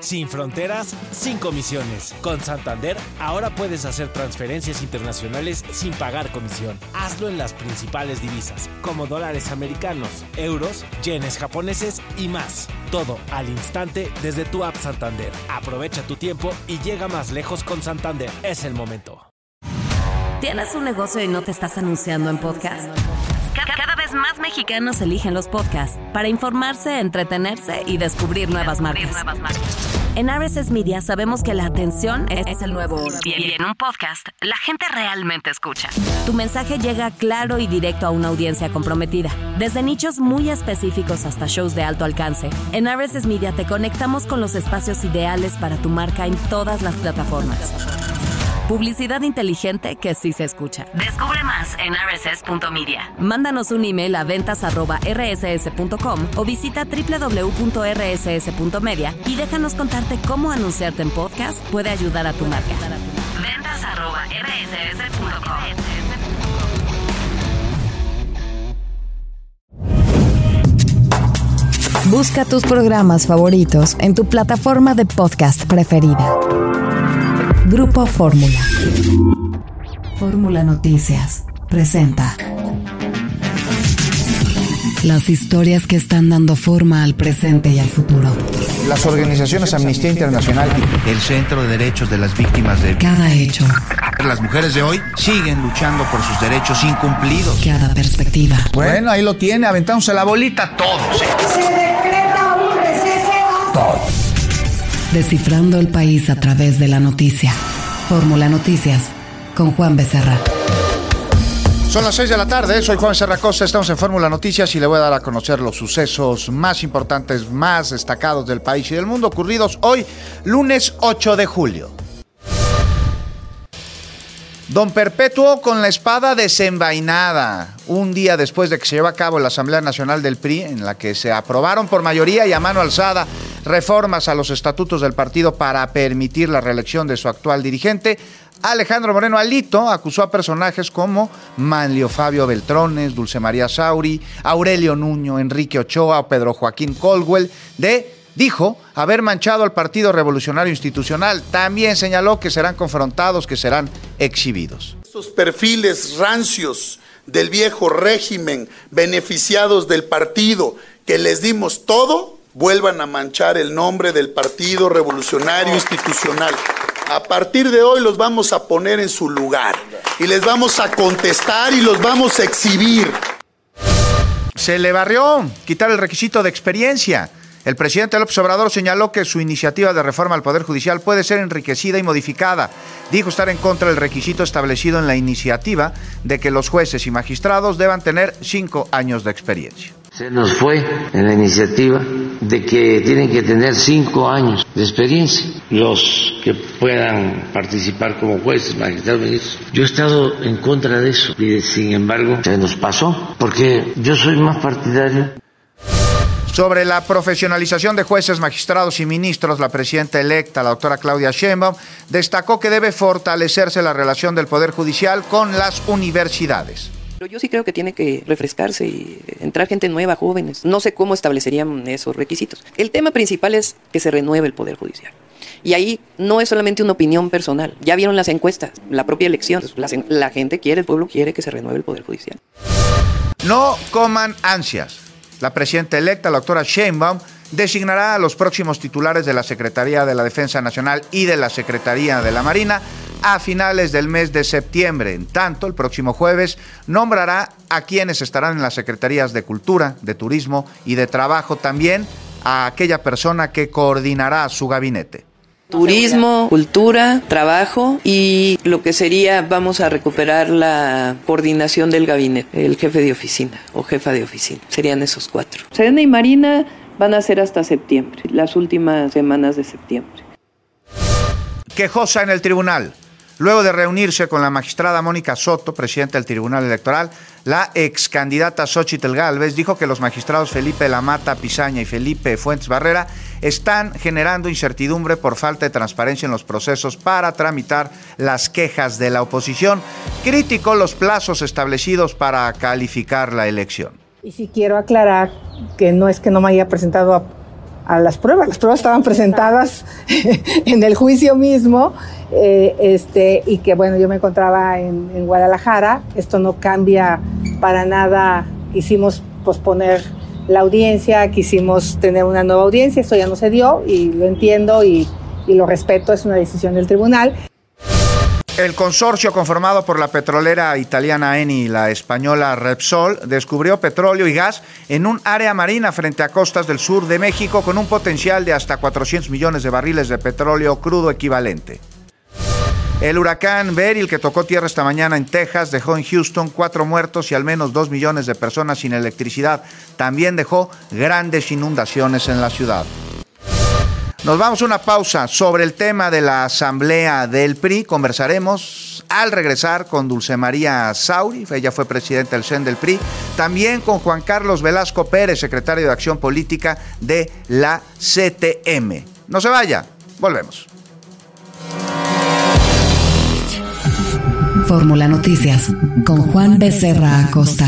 Sin fronteras, sin comisiones. Con Santander, ahora puedes hacer transferencias internacionales sin pagar comisión. Hazlo en las principales divisas, como dólares americanos, euros, yenes japoneses y más. Todo al instante desde tu app Santander. Aprovecha tu tiempo y llega más lejos con Santander. Es el momento. ¿Tienes un negocio y no te estás anunciando en podcast? Cada vez más mexicanos eligen los podcasts para informarse, entretenerse y descubrir nuevas marcas. En RSS Media sabemos que la atención es el nuevo oro. Y en un podcast, la gente realmente escucha. Tu mensaje llega claro y directo a una audiencia comprometida. Desde nichos muy específicos hasta shows de alto alcance, en RSS Media te conectamos con los espacios ideales para tu marca en todas las plataformas. Publicidad inteligente que sí se escucha. Descubre más en rss.media. Mándanos un email a ventas@rss.com o visita www.rss.media y déjanos contarte cómo anunciarte en podcast puede ayudar a tu marca. ventas@rss.com. Busca tus programas favoritos en tu plataforma de podcast preferida. Grupo Fórmula. Fórmula Noticias presenta las historias que están dando forma al presente y al futuro. Las organizaciones Amnistía Internacional, el Centro de Derechos de las Víctimas de... Cada hecho. Las mujeres de hoy siguen luchando por sus derechos incumplidos. Cada perspectiva. Bueno, ahí lo tiene, aventándose la bolita todos. Se decreta un receso. Todos. Descifrando el país a través de la noticia. Fórmula Noticias con Juan Becerra. Son las 6 de la tarde, soy Juan Becerra Costa, estamos en Fórmula Noticias y le voy a dar a conocer los sucesos más importantes, más destacados del país y del mundo ocurridos hoy, lunes 8 de julio. Don Perpetuo con la espada desenvainada. Un día después de que se llevó a cabo la Asamblea Nacional del PRI, en la que se aprobaron por mayoría y a mano alzada reformas a los estatutos del partido para permitir la reelección de su actual dirigente, Alejandro Moreno Alito acusó a personajes como Manlio Fabio Beltrones, Dulce María Sauri, Aurelio Nuño, Enrique Ochoa o Pedro Joaquín Caldwell dijo haber manchado al Partido Revolucionario Institucional. También señaló que serán confrontados, que serán exhibidos. Estos perfiles rancios del viejo régimen, beneficiados del partido, que les dimos todo, vuelvan a manchar el nombre del Partido Revolucionario Institucional. A partir de hoy los vamos a poner en su lugar y les vamos a contestar y los vamos a exhibir. Se le barrió quitar el requisito de experiencia. El presidente López Obrador señaló que su iniciativa de reforma al Poder Judicial puede ser enriquecida y modificada. Dijo estar en contra del requisito establecido en la iniciativa de que los jueces y magistrados deban tener 5 años de experiencia. Se nos fue en la iniciativa de que tienen que tener 5 años de experiencia los que puedan participar como jueces, magistrados, ministros. Yo he estado en contra de eso y sin embargo se nos pasó porque yo soy más partidario. Sobre la profesionalización de jueces, magistrados y ministros, la presidenta electa, la doctora Claudia Sheinbaum, destacó que debe fortalecerse la relación del Poder Judicial con las universidades. Pero yo sí creo que tiene que refrescarse y entrar gente nueva, jóvenes. No sé cómo establecerían esos requisitos. El tema principal es que se renueve el Poder Judicial. Y ahí no es solamente una opinión personal. Ya vieron las encuestas, la propia elección. La gente quiere, el pueblo quiere que se renueve el Poder Judicial. No coman ansias. La presidenta electa, la doctora Sheinbaum, designará a los próximos titulares de la Secretaría de la Defensa Nacional y de la Secretaría de la Marina a finales del mes de septiembre. En tanto, el próximo jueves nombrará a quienes estarán en las Secretarías de Cultura, de Turismo y de Trabajo, también a aquella persona que coordinará su gabinete. Turismo, cultura, trabajo y lo que sería, vamos a recuperar la coordinación del gabinete, el jefe de oficina o jefa de oficina. Serían esos 4. Sedena y Marina van a ser hasta septiembre, las últimas semanas de septiembre. Quejosa en el tribunal. Luego de reunirse con la magistrada Mónica Soto, presidenta del Tribunal Electoral, la ex candidata Xóchitl Gálvez dijo que los magistrados Felipe Lamata Pizaña y Felipe Fuentes Barrera están generando incertidumbre por falta de transparencia en los procesos para tramitar las quejas de la oposición. Criticó los plazos establecidos para calificar la elección. Y sí quiero aclarar que no es que no me haya presentado a las pruebas. Las pruebas estaban presentadas en el juicio mismo, y que bueno, yo me encontraba en Guadalajara. Esto no cambia para nada. Quisimos posponer la audiencia, quisimos tener una nueva audiencia. Esto ya no se dio y lo entiendo y lo respeto, es una decisión del tribunal. El consorcio conformado por la petrolera italiana Eni y la española Repsol descubrió petróleo y gas en un área marina frente a costas del sur de México con un potencial de hasta 400 millones de barriles de petróleo crudo equivalente. El huracán Beryl, que tocó tierra esta mañana en Texas, dejó en Houston 4 muertos y al menos 2 millones de personas sin electricidad. También dejó grandes inundaciones en la ciudad. Nos vamos a una pausa. Sobre el tema de la asamblea del PRI conversaremos al regresar con Dulce María Sauri, ella fue presidenta del CEN del PRI, también con Juan Carlos Velasco Pérez, secretario de Acción Política de la CTM. No se vaya, volvemos. Fórmula Noticias con Juan Becerra Acosta.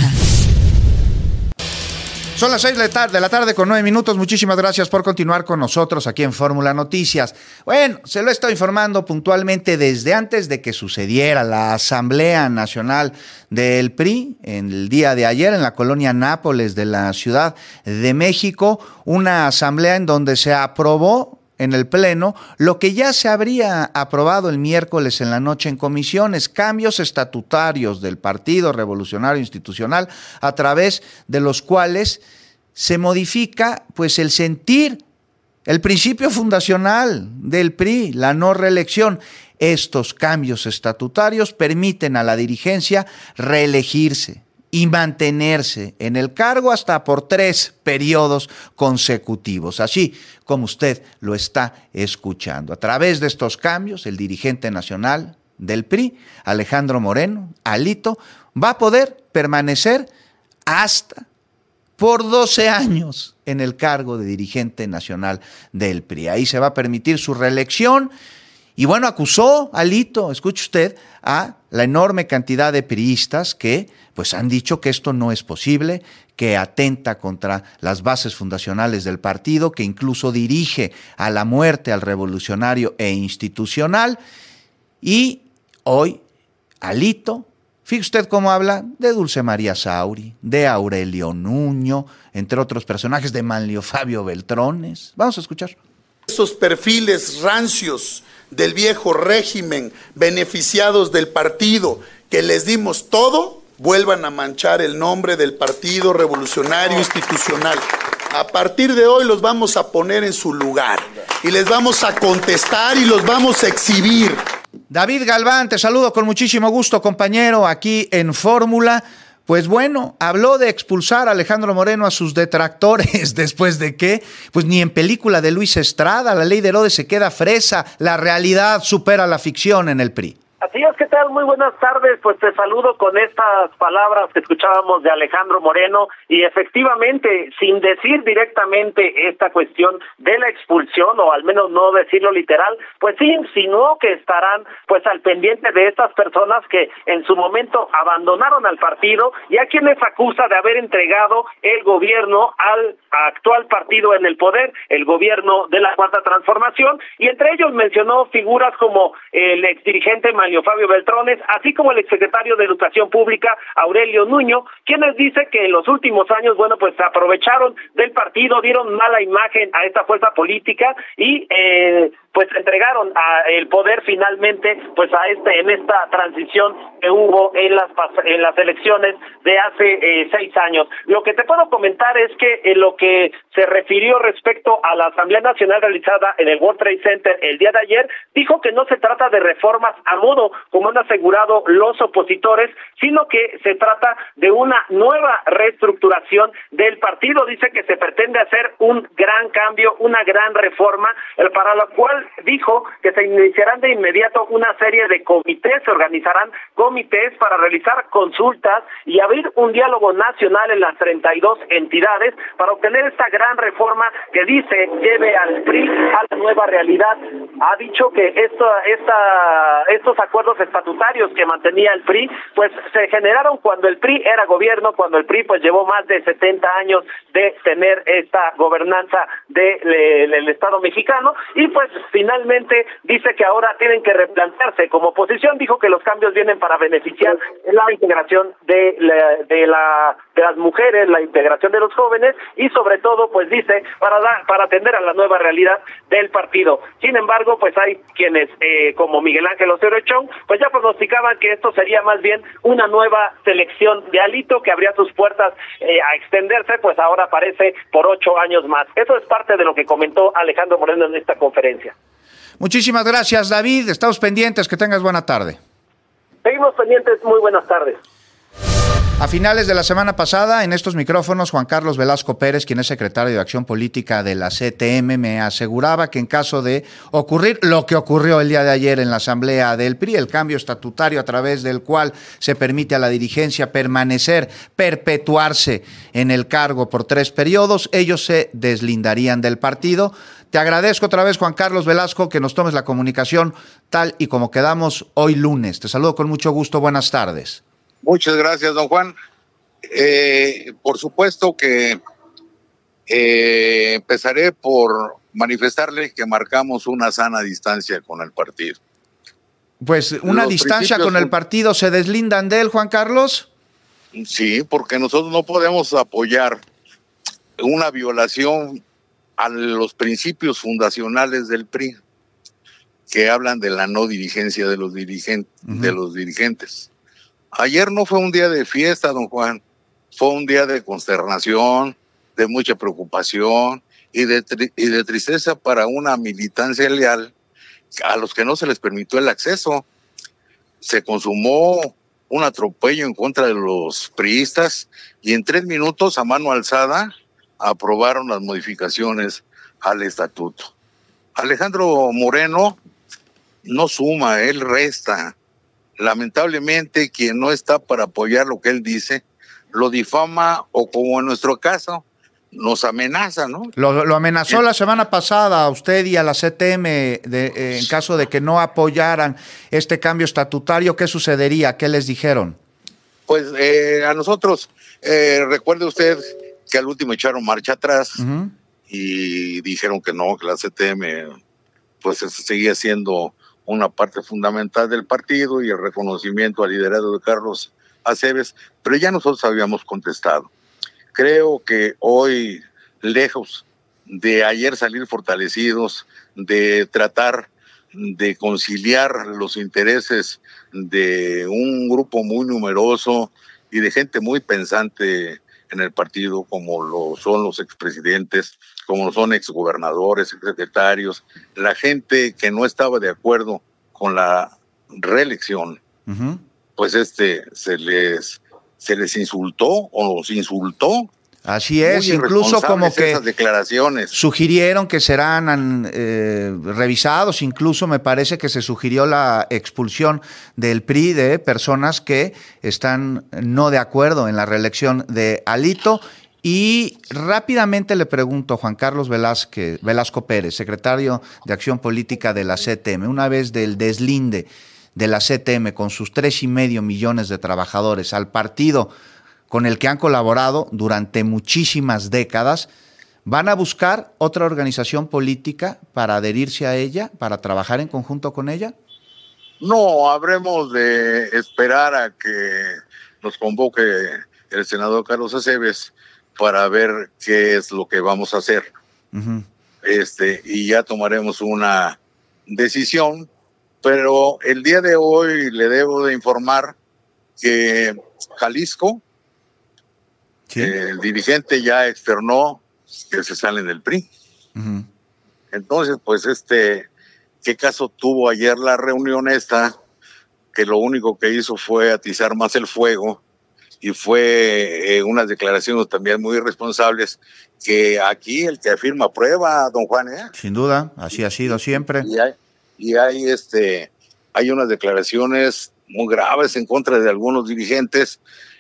Son las 6 de la tarde con 9 minutos. Muchísimas gracias por continuar con nosotros aquí en Fórmula Noticias. Bueno, se lo estoy informando puntualmente desde antes de que sucediera la Asamblea Nacional del PRI en el día de ayer en la colonia Nápoles de la Ciudad de México. Una asamblea en donde se aprobó en el Pleno lo que ya se habría aprobado el miércoles en la noche en comisiones, cambios estatutarios del Partido Revolucionario Institucional a través de los cuales se modifica pues el sentir, el principio fundacional del PRI, la no reelección. Estos cambios estatutarios permiten a la dirigencia reelegirse y mantenerse en el cargo hasta por 3 periodos consecutivos, así como usted lo está escuchando. A través de estos cambios, el dirigente nacional del PRI, Alejandro Moreno, Alito, va a poder permanecer hasta por 12 años en el cargo de dirigente nacional del PRI. Ahí se va a permitir su reelección. Y bueno, acusó Alito, escuche usted, a la enorme cantidad de priistas que pues han dicho que esto no es posible, que atenta contra las bases fundacionales del partido, que incluso dirige a la muerte al revolucionario e institucional. Y hoy Alito, fíjese usted cómo habla de Dulce María Sauri, de Aurelio Nuño, entre otros personajes, de Manlio Fabio Beltrones. Vamos a escuchar. Esos perfiles rancios del viejo régimen, beneficiados del partido, que les dimos todo, vuelvan a manchar el nombre del Partido Revolucionario Institucional. A partir de hoy los vamos a poner en su lugar y les vamos a contestar y los vamos a exhibir. David Galván, te saludo con muchísimo gusto, compañero, aquí en Fórmula. Pues bueno, habló de expulsar a Alejandro Moreno a sus detractores, después de que, pues ni en película de Luis Estrada, la ley de Herodes se queda fresa, la realidad supera la ficción en el PRI. Así es, ¿qué tal? Muy buenas tardes, pues te saludo con estas palabras que escuchábamos de Alejandro Moreno y efectivamente, sin decir directamente esta cuestión de la expulsión, o al menos no decirlo literal, pues sí insinuó que estarán pues al pendiente de estas personas que en su momento abandonaron al partido y a quienes acusa de haber entregado el gobierno al actual partido en el poder, el gobierno de la Cuarta Transformación, y entre ellos mencionó figuras como el exdirigente Manlio Fabio Beltrones, así como el exsecretario de Educación Pública, Aurelio Nuño, quienes dice que en los últimos años, bueno, pues se aprovecharon del partido, dieron mala imagen a esta fuerza política y pues entregaron el poder finalmente pues en esta transición que hubo en las elecciones de hace 6 años. Lo que te puedo comentar es que en lo que se refirió respecto a la Asamblea Nacional realizada en el World Trade Center el día de ayer, dijo que no se trata de reformas a modo, como han asegurado los opositores, sino que se trata de una nueva reestructuración del partido. Dice que se pretende hacer un gran cambio, una gran reforma, para la cual dijo que se iniciarán de inmediato una serie de comités, se organizarán comités para realizar consultas y abrir un diálogo nacional en las 32 entidades para obtener esta gran reforma que dice lleve al PRI a la nueva realidad. Ha dicho que estos acuerdos estatutarios que mantenía el PRI, pues se generaron cuando el PRI era gobierno, cuando el PRI pues llevó más de 70 años de tener esta gobernanza del Estado mexicano, y pues finalmente dice que ahora tienen que replantearse. Como oposición dijo que los cambios vienen para beneficiar la integración de las mujeres, la integración de los jóvenes y sobre todo pues dice para atender a la nueva realidad del partido. Sin embargo, pues hay quienes como Miguel Ángel Osorio Chong pues ya pronosticaban que esto sería más bien una nueva selección de Alito que abría sus puertas a extenderse, pues ahora parece por 8 años más. Eso es parte de lo que comentó Alejandro Moreno en esta conferencia. Muchísimas gracias, David. Estamos pendientes. Que tengas buena tarde. Seguimos pendientes. Muy buenas tardes. A finales de la semana pasada, en estos micrófonos, Juan Carlos Velasco Pérez, quien es secretario de Acción Política de la CTM, me aseguraba que en caso de ocurrir lo que ocurrió el día de ayer en la asamblea del PRI, el cambio estatutario a través del cual se permite a la dirigencia perpetuarse en el cargo por 3 periodos, ellos se deslindarían del partido. Te agradezco otra vez, Juan Carlos Velasco, que nos tomes la comunicación tal y como quedamos hoy lunes. Te saludo con mucho gusto. Buenas tardes. Muchas gracias, don Juan. Por supuesto que empezaré por manifestarle que marcamos una sana distancia con el partido. Pues una Los distancia con el partido, ¿se deslindan de él, Juan Carlos? Sí, porque nosotros no podemos apoyar una violación a los principios fundacionales del PRI, que hablan de la no dirigencia de los dirigentes. Ayer no fue un día de fiesta, don Juan, fue un día de consternación, de mucha preocupación y de tristeza para una militancia leal a los que no se les permitió el acceso. Se consumó un atropello en contra de los priistas y en 3 minutos a mano alzada aprobaron las modificaciones al estatuto. Alejandro Moreno no suma, él resta. Lamentablemente, quien no está para apoyar lo que él dice, lo difama o, como en nuestro caso, nos amenaza, ¿no? Lo amenazó la semana pasada a usted y a la CTM en caso de que no apoyaran este cambio estatutario. ¿Qué sucedería? ¿Qué les dijeron? Pues a nosotros, recuerde usted que al último echaron marcha atrás y dijeron que no, que la CTM pues seguía siendo una parte fundamental del partido y el reconocimiento al liderazgo de Carlos Aceves, pero ya nosotros habíamos contestado. Creo que hoy, lejos de ayer salir fortalecidos, de tratar de conciliar los intereses de un grupo muy numeroso y de gente muy pensante en el partido, como lo son los expresidentes, como lo son exgobernadores, exsecretarios, la gente que no estaba de acuerdo con la reelección, pues se les insultó o los insultó. Así es, incluso como que esas declaraciones sugirieron que serán revisados, incluso me parece que se sugirió la expulsión del PRI de personas que están no de acuerdo en la reelección de Alito. Y rápidamente le pregunto, Juan Carlos Velasco Pérez, secretario de Acción Política de la CTM, una vez del deslinde de la CTM con sus 3.5 millones de trabajadores al partido con el que han colaborado durante muchísimas décadas, ¿van a buscar otra organización política para adherirse a ella, para trabajar en conjunto con ella? No, habremos de esperar a que nos convoque el senador Carlos Aceves para ver qué es lo que vamos a hacer. Y ya tomaremos una decisión, pero el día de hoy le debo de informar que Jalisco, el dirigente ya externó que se salen del PRI. Entonces, pues ¿qué caso tuvo ayer la reunión esta? Que lo único que hizo fue atizar más el fuego y fue unas declaraciones también muy irresponsables que aquí el que afirma prueba, don Juan, ¿eh? Sin duda, así ha sido siempre. Hay unas declaraciones muy graves en contra de algunos dirigentes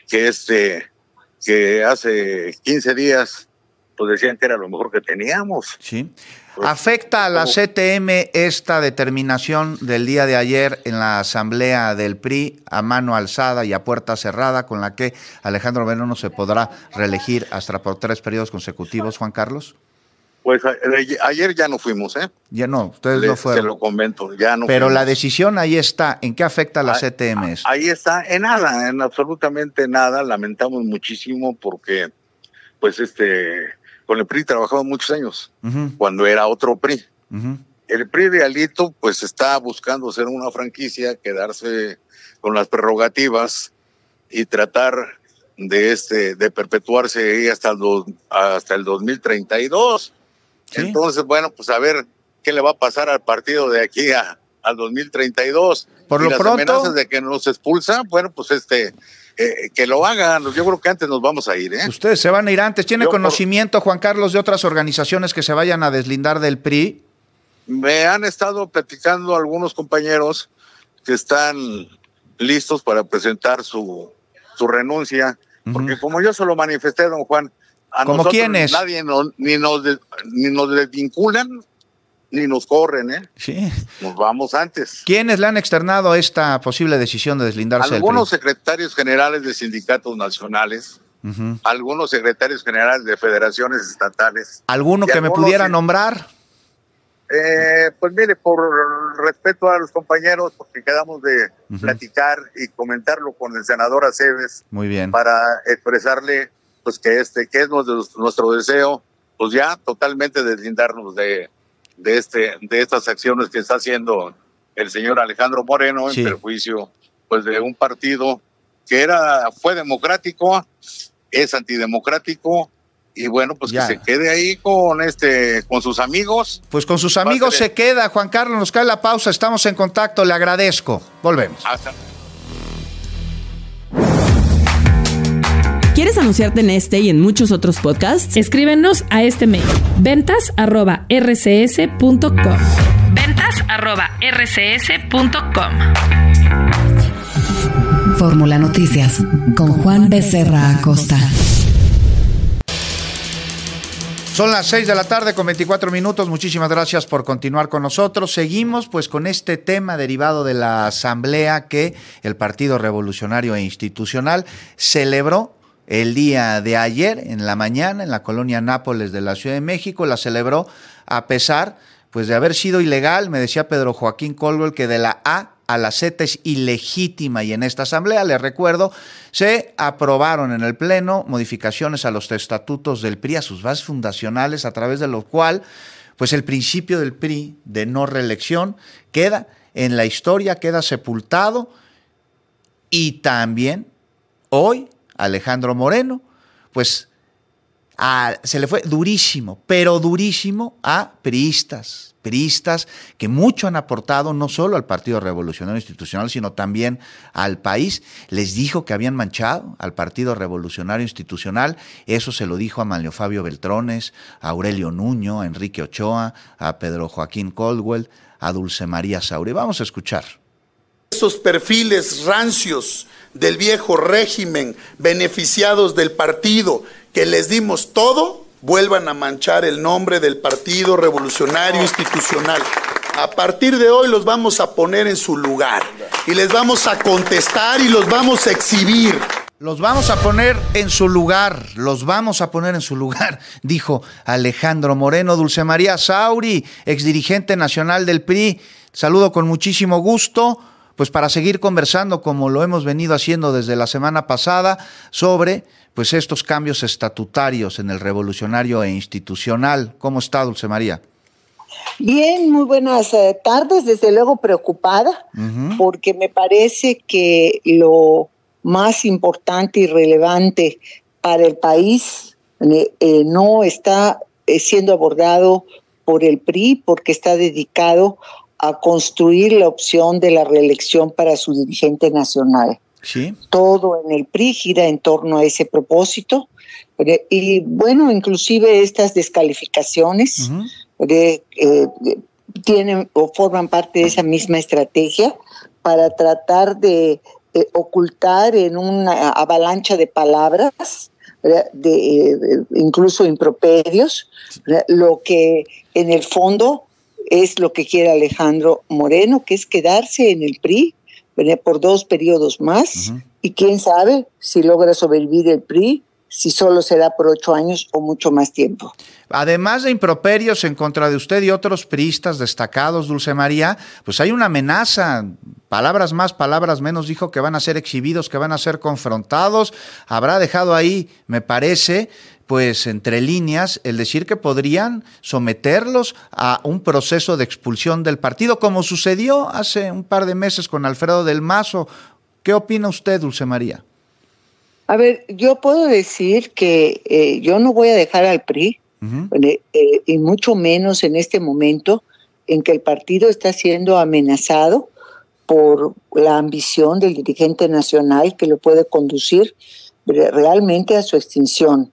que hace 15 días pues decían que era lo mejor que teníamos. Sí. ¿Afecta a la CTM esta determinación del día de ayer en la asamblea del PRI a mano alzada y a puerta cerrada con la que Alejandro Moreno no se podrá reelegir hasta por 3 periodos consecutivos, Juan Carlos? Pues ayer ya no fuimos, ¿eh? Ya no, ustedes no fueron. Se lo comento, ya no. Pero fuimos. La decisión ahí está. ¿En qué afecta a la CTM esto? Ahí está, en nada, en absolutamente nada. Lamentamos muchísimo porque, pues, con el PRI trabajamos muchos años, cuando era otro PRI. El PRI de Alito, pues, está buscando ser una franquicia, quedarse con las prerrogativas y tratar de perpetuarse ahí hasta el 2032. ¿Sí? Entonces, bueno, pues a ver qué le va a pasar al partido de aquí al 2032. Por lo las pronto, amenazas de que nos expulsan, bueno, pues que lo hagan. Yo creo que antes nos vamos a ir, ¿eh? Ustedes se van a ir antes. ¿Tiene conocimiento, Juan Carlos, de otras organizaciones que se vayan a deslindar del PRI? Me han estado platicando algunos compañeros que están listos para presentar su renuncia, porque como yo se lo manifesté, don Juan, a nosotros quiénes? Nadie ni nos desvinculan ni nos corren, ¿eh? Sí. Nos vamos antes. ¿Quiénes le han externado esta posible decisión de deslindarse del PRI? Algunos secretarios generales de sindicatos nacionales, algunos secretarios generales de federaciones estatales. ¿Alguno que me pudiera nombrar? Pues mire, por respeto a los compañeros, porque quedamos de platicar y comentarlo con el senador Aceves. Muy bien. Para expresarle pues que que es nuestro deseo, pues ya totalmente deslindarnos de estas acciones que está haciendo el señor Alejandro Moreno en perjuicio pues de un partido que fue democrático, es antidemocrático. Y bueno, pues ya. Que se quede ahí con sus amigos. Pues con sus amigos se queda, Juan Carlos. Nos cae la pausa, estamos en contacto, le agradezco. Volvemos. ¿Quieres anunciarte en este y en muchos otros podcasts? Escríbenos a este mail: ventas@rcs.com. ventas@rcs.com. Fórmula Noticias con Juan Becerra Acosta. Son las 6 de la tarde con 24 minutos. Muchísimas gracias por continuar con nosotros. Seguimos pues con este tema derivado de la asamblea que el Partido Revolucionario e Institucional celebró el día de ayer en la mañana en la colonia Nápoles de la Ciudad de México. La celebró a pesar pues de haber sido ilegal. Me decía Pedro Joaquín Caldwell que de la A a la Z es ilegítima, y en esta asamblea, les recuerdo, se aprobaron en el Pleno modificaciones a los estatutos del PRI, a sus bases fundacionales, a través de lo cual pues el principio del PRI de no reelección queda en la historia, queda sepultado. Y también hoy Alejandro Moreno pues se le fue durísimo, pero durísimo a priistas que mucho han aportado no solo al Partido Revolucionario Institucional, sino también al país. Les dijo que habían manchado al Partido Revolucionario Institucional. Eso se lo dijo a Manlio Fabio Beltrones, a Aurelio Nuño, a Enrique Ochoa, a Pedro Joaquín Caldwell, a Dulce María Sauri. Vamos a escuchar. Esos perfiles rancios del viejo régimen, beneficiados del partido, que les dimos todo, vuelvan a manchar el nombre del Partido Revolucionario Institucional. A partir de hoy los vamos a poner en su lugar y les vamos a contestar y los vamos a exhibir. Los vamos a poner en su lugar, dijo Alejandro Moreno. Dulce María Sauri, exdirigente nacional del PRI, saludo con muchísimo gusto, pues para seguir conversando, como lo hemos venido haciendo desde la semana pasada, sobre pues estos cambios estatutarios en el Revolucionario e Institucional. ¿Cómo está, Dulce María? Bien, muy buenas tardes. Desde luego preocupada, porque me parece que lo más importante y relevante para el país no está siendo abordado por el PRI, porque está dedicado a construir la opción de la reelección para su dirigente nacional. ¿Sí? Todo en el PRI gira en torno a ese propósito. Y bueno, inclusive estas descalificaciones tienen o forman parte de esa misma estrategia para tratar de ocultar en una avalancha de palabras, incluso improperios, lo que en el fondo es lo que quiere Alejandro Moreno, que es quedarse en el PRI por 2 periodos más, y quién sabe si logra sobrevivir el PRI, si solo será por 8 años o mucho más tiempo. Además de improperios en contra de usted y otros priistas destacados, Dulce María, pues hay una amenaza, palabras más, palabras menos, dijo que van a ser exhibidos, que van a ser confrontados. Habrá dejado ahí, me parece, pues entre líneas, el decir que podrían someterlos a un proceso de expulsión del partido, como sucedió hace un par de meses con Alfredo del Mazo. ¿Qué opina usted, Dulce María? A ver, yo puedo decir que yo no voy a dejar al PRI, y mucho menos en este momento en que el partido está siendo amenazado por la ambición del dirigente nacional que lo puede conducir realmente a su extinción.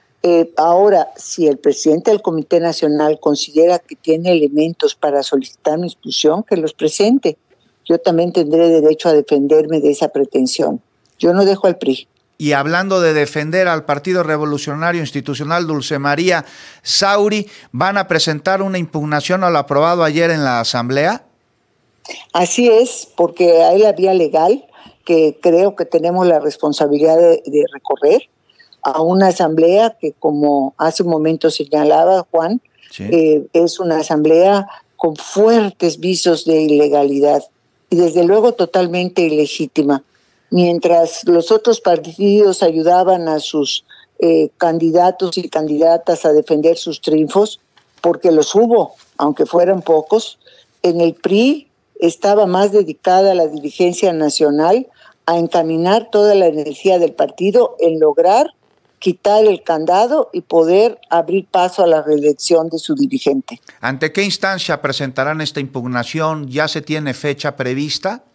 Ahora, si el presidente del Comité Nacional considera que tiene elementos para solicitar mi expulsión, que los presente. Yo también tendré derecho a defenderme de esa pretensión. Yo no dejo al PRI. Y hablando de defender al Partido Revolucionario Institucional, Dulce María Sauri, ¿van a presentar una impugnación a lo aprobado ayer en la Asamblea? Así es, porque hay la vía legal que creo que tenemos la responsabilidad de recorrer a una asamblea que, como hace un momento señalaba Juan, es una asamblea con fuertes visos de ilegalidad y desde luego totalmente ilegítima. Mientras los otros partidos ayudaban a sus candidatos y candidatas a defender sus triunfos, porque los hubo, aunque fueran pocos, en el PRI estaba más dedicada la dirigencia nacional a encaminar toda la energía del partido en lograr quitar el candado y poder abrir paso a la reelección de su dirigente. ¿Ante qué instancia presentarán esta impugnación? ¿Ya se tiene fecha prevista?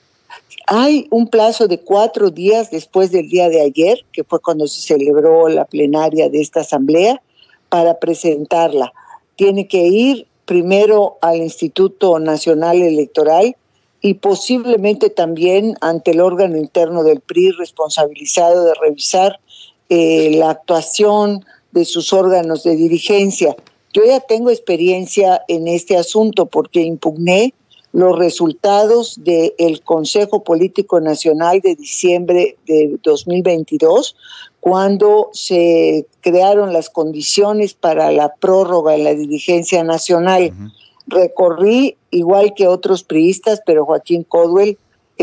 Hay un plazo de 4 días después del día de ayer, que fue cuando se celebró la plenaria de esta asamblea, para presentarla. Tiene que ir primero al Instituto Nacional Electoral y posiblemente también ante el órgano interno del PRI responsabilizado de revisar la actuación de sus órganos de dirigencia. Yo ya tengo experiencia en este asunto porque impugné los resultados del Consejo Político Nacional de diciembre de 2022, cuando se crearon las condiciones para la prórroga en la dirigencia nacional. Recorrí, igual que otros priistas, pero Joaquín Codwell,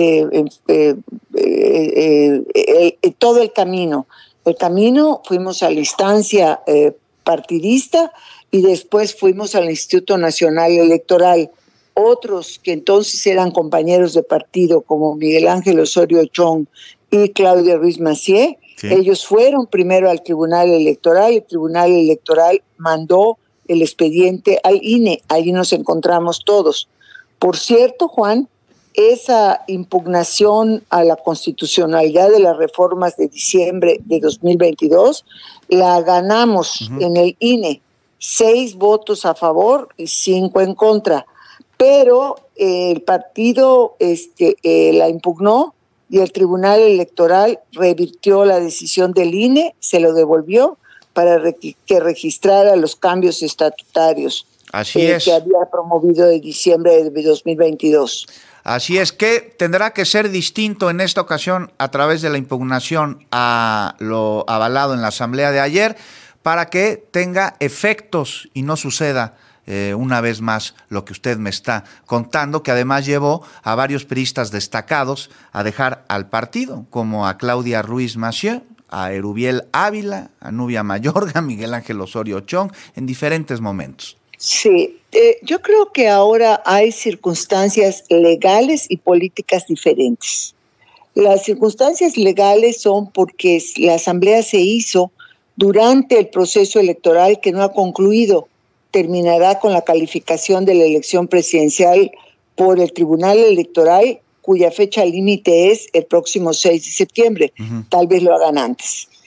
todo el camino. El camino, fuimos a la instancia partidista y después fuimos al Instituto Nacional Electoral. Otros que entonces eran compañeros de partido, como Miguel Ángel Osorio Chong y Claudia Ruiz Massieu, ellos fueron primero al Tribunal Electoral. El Tribunal Electoral mandó el expediente al INE. Allí nos encontramos todos. Por cierto, Juan, esa impugnación a la constitucionalidad de las reformas de diciembre de 2022 la ganamos en el INE. 6 votos a favor y 5 en contra. Pero el partido la impugnó y el Tribunal Electoral revirtió la decisión del INE, se lo devolvió para que registrara los cambios estatutarios que había promovido en diciembre de 2022. Así es, que tendrá que ser distinto en esta ocasión a través de la impugnación a lo avalado en la asamblea de ayer para que tenga efectos y no suceda una vez más lo que usted me está contando, que además llevó a varios priistas destacados a dejar al partido, como a Claudia Ruiz Massieu, a Erubiel Ávila, a Nubia Mayorga, a Miguel Ángel Osorio Chong, en diferentes momentos. Sí, yo creo que ahora hay circunstancias legales y políticas diferentes. Las circunstancias legales son porque la asamblea se hizo durante el proceso electoral que no ha concluido. Terminará con la calificación de la elección presidencial por el Tribunal Electoral, cuya fecha límite es el próximo 6 de septiembre. Tal vez lo hagan antes.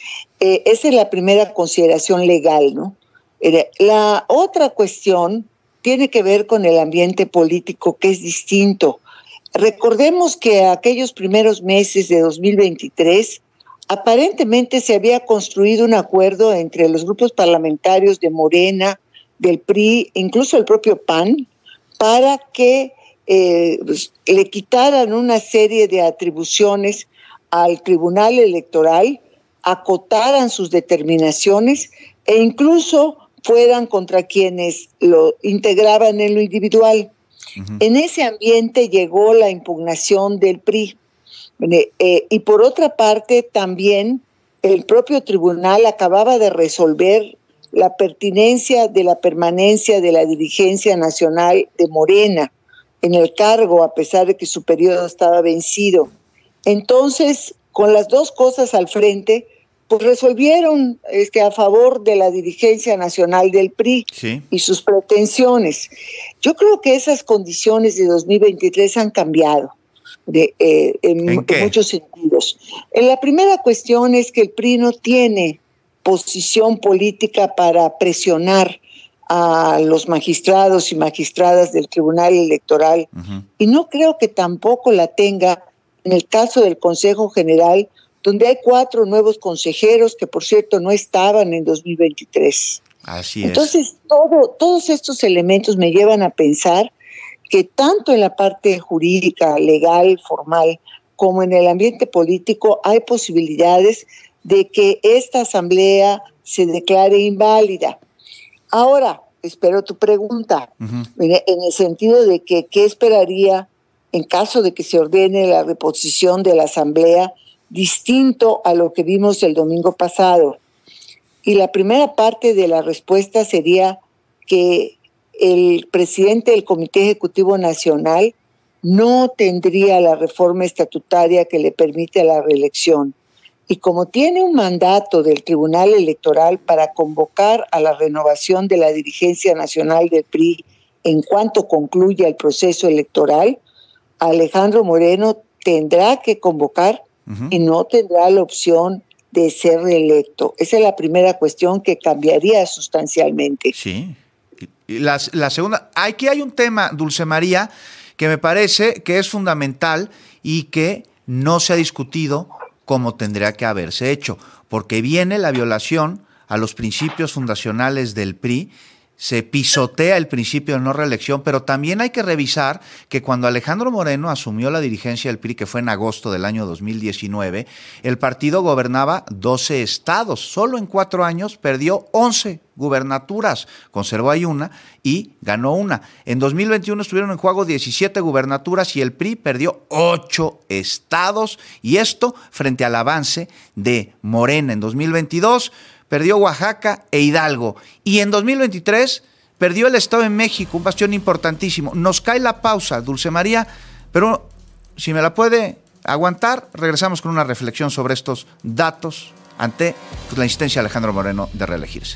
Esa es la primera consideración legal, ¿no? La otra cuestión tiene que ver con el ambiente político, que es distinto. Recordemos que aquellos primeros meses de 2023, aparentemente se había construido un acuerdo entre los grupos parlamentarios de Morena, del PRI, incluso el propio PAN, para que le quitaran una serie de atribuciones al Tribunal Electoral, acotaran sus determinaciones e incluso fueran contra quienes lo integraban en lo individual. Uh-huh. En ese ambiente llegó la impugnación del PRI. Y por otra parte, también el propio tribunal acababa de resolver la pertinencia de la permanencia de la dirigencia nacional de Morena en el cargo, a pesar de que su periodo estaba vencido. Entonces, con las dos cosas al frente, pues resolvieron a favor de la dirigencia nacional del PRI, sí, y sus pretensiones. Yo creo que esas condiciones de 2023 han cambiado en muchos sentidos. La primera cuestión es que el PRI no tiene posición política para presionar a los magistrados y magistradas del Tribunal Electoral, uh-huh, y no creo que tampoco la tenga en el caso del Consejo General, donde hay 4 nuevos consejeros que, por cierto, no estaban en 2023. Así es. Entonces, todos estos elementos me llevan a pensar que tanto en la parte jurídica, legal, formal, como en el ambiente político, hay posibilidades de que esta asamblea se declare inválida. Ahora, espero tu pregunta, uh-huh, en el sentido de que ¿qué esperaría en caso de que se ordene la reposición de la asamblea distinto a lo que vimos el domingo pasado? Y la primera parte de la respuesta sería que el presidente del Comité Ejecutivo Nacional no tendría la reforma estatutaria que le permite la reelección. Y como tiene un mandato del Tribunal Electoral para convocar a la renovación de la dirigencia nacional del PRI en cuanto concluya el proceso electoral, Alejandro Moreno tendrá que convocar, uh-huh, y no tendrá la opción de ser reelecto. Esa es la primera cuestión que cambiaría sustancialmente. Sí. Y la segunda, aquí hay un tema, Dulce María, que me parece que es fundamental y que no se ha discutido como tendría que haberse hecho, porque viene la violación a los principios fundacionales del PRI, se pisotea el principio de no reelección, pero también hay que revisar que cuando Alejandro Moreno asumió la dirigencia del PRI, que fue en agosto del año 2019, el partido gobernaba 12 estados, solo en 4 años perdió 11 gubernaturas, conservó ahí una y ganó una. En 2021 estuvieron en juego 17 gubernaturas y el PRI perdió 8 estados, y esto frente al avance de Morena. En 2022 perdió Oaxaca e Hidalgo, y en 2023 perdió el Estado de México, un bastión importantísimo. Nos cae la pausa, Dulce María, pero si me la puede aguantar, regresamos con una reflexión sobre estos datos ante la insistencia de Alejandro Moreno de reelegirse.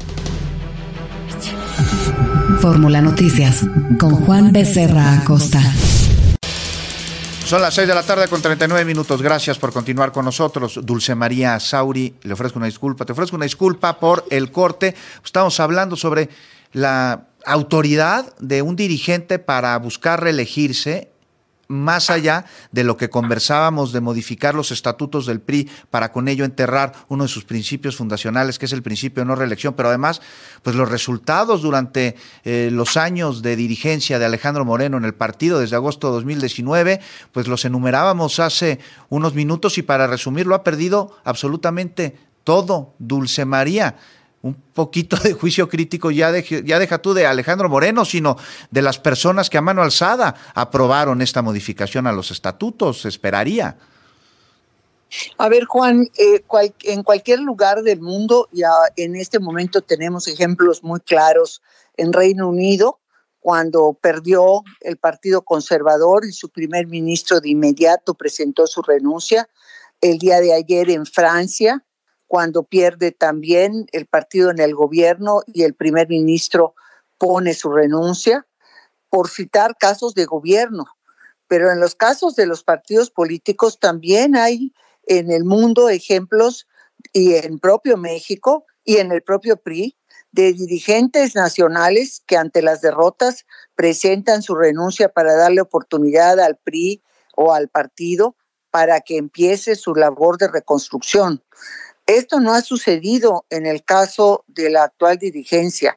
Fórmula Noticias con Juan Becerra Acosta. Son las 6 de la tarde con 39 minutos. Gracias por continuar con nosotros. Dulce María Sauri, le ofrezco una disculpa. Te ofrezco una disculpa por el corte. Estamos hablando sobre la autoridad de un dirigente para buscar reelegirse, más allá de lo que conversábamos de modificar los estatutos del PRI para con ello enterrar uno de sus principios fundacionales, que es el principio de no reelección, pero además, pues los resultados durante los años de dirigencia de Alejandro Moreno en el partido desde agosto de 2019, pues los enumerábamos hace unos minutos y para resumirlo ha perdido absolutamente todo. Dulce María, un poquito de juicio crítico ya deja tú de Alejandro Moreno, sino de las personas que a mano alzada aprobaron esta modificación a los estatutos, se esperaría. A ver, Juan, en cualquier lugar del mundo, ya en este momento tenemos ejemplos muy claros. En Reino Unido, cuando perdió el Partido Conservador y su primer ministro de inmediato presentó su renuncia. El día de ayer en Francia, cuando pierde también el partido en el gobierno y el primer ministro pone su renuncia, por citar casos de gobierno. Pero en los casos de los partidos políticos también hay en el mundo ejemplos y en propio México y en el propio PRI, de dirigentes nacionales que ante las derrotas presentan su renuncia para darle oportunidad al PRI o al partido para que empiece su labor de reconstrucción. Esto no ha sucedido en el caso de la actual dirigencia.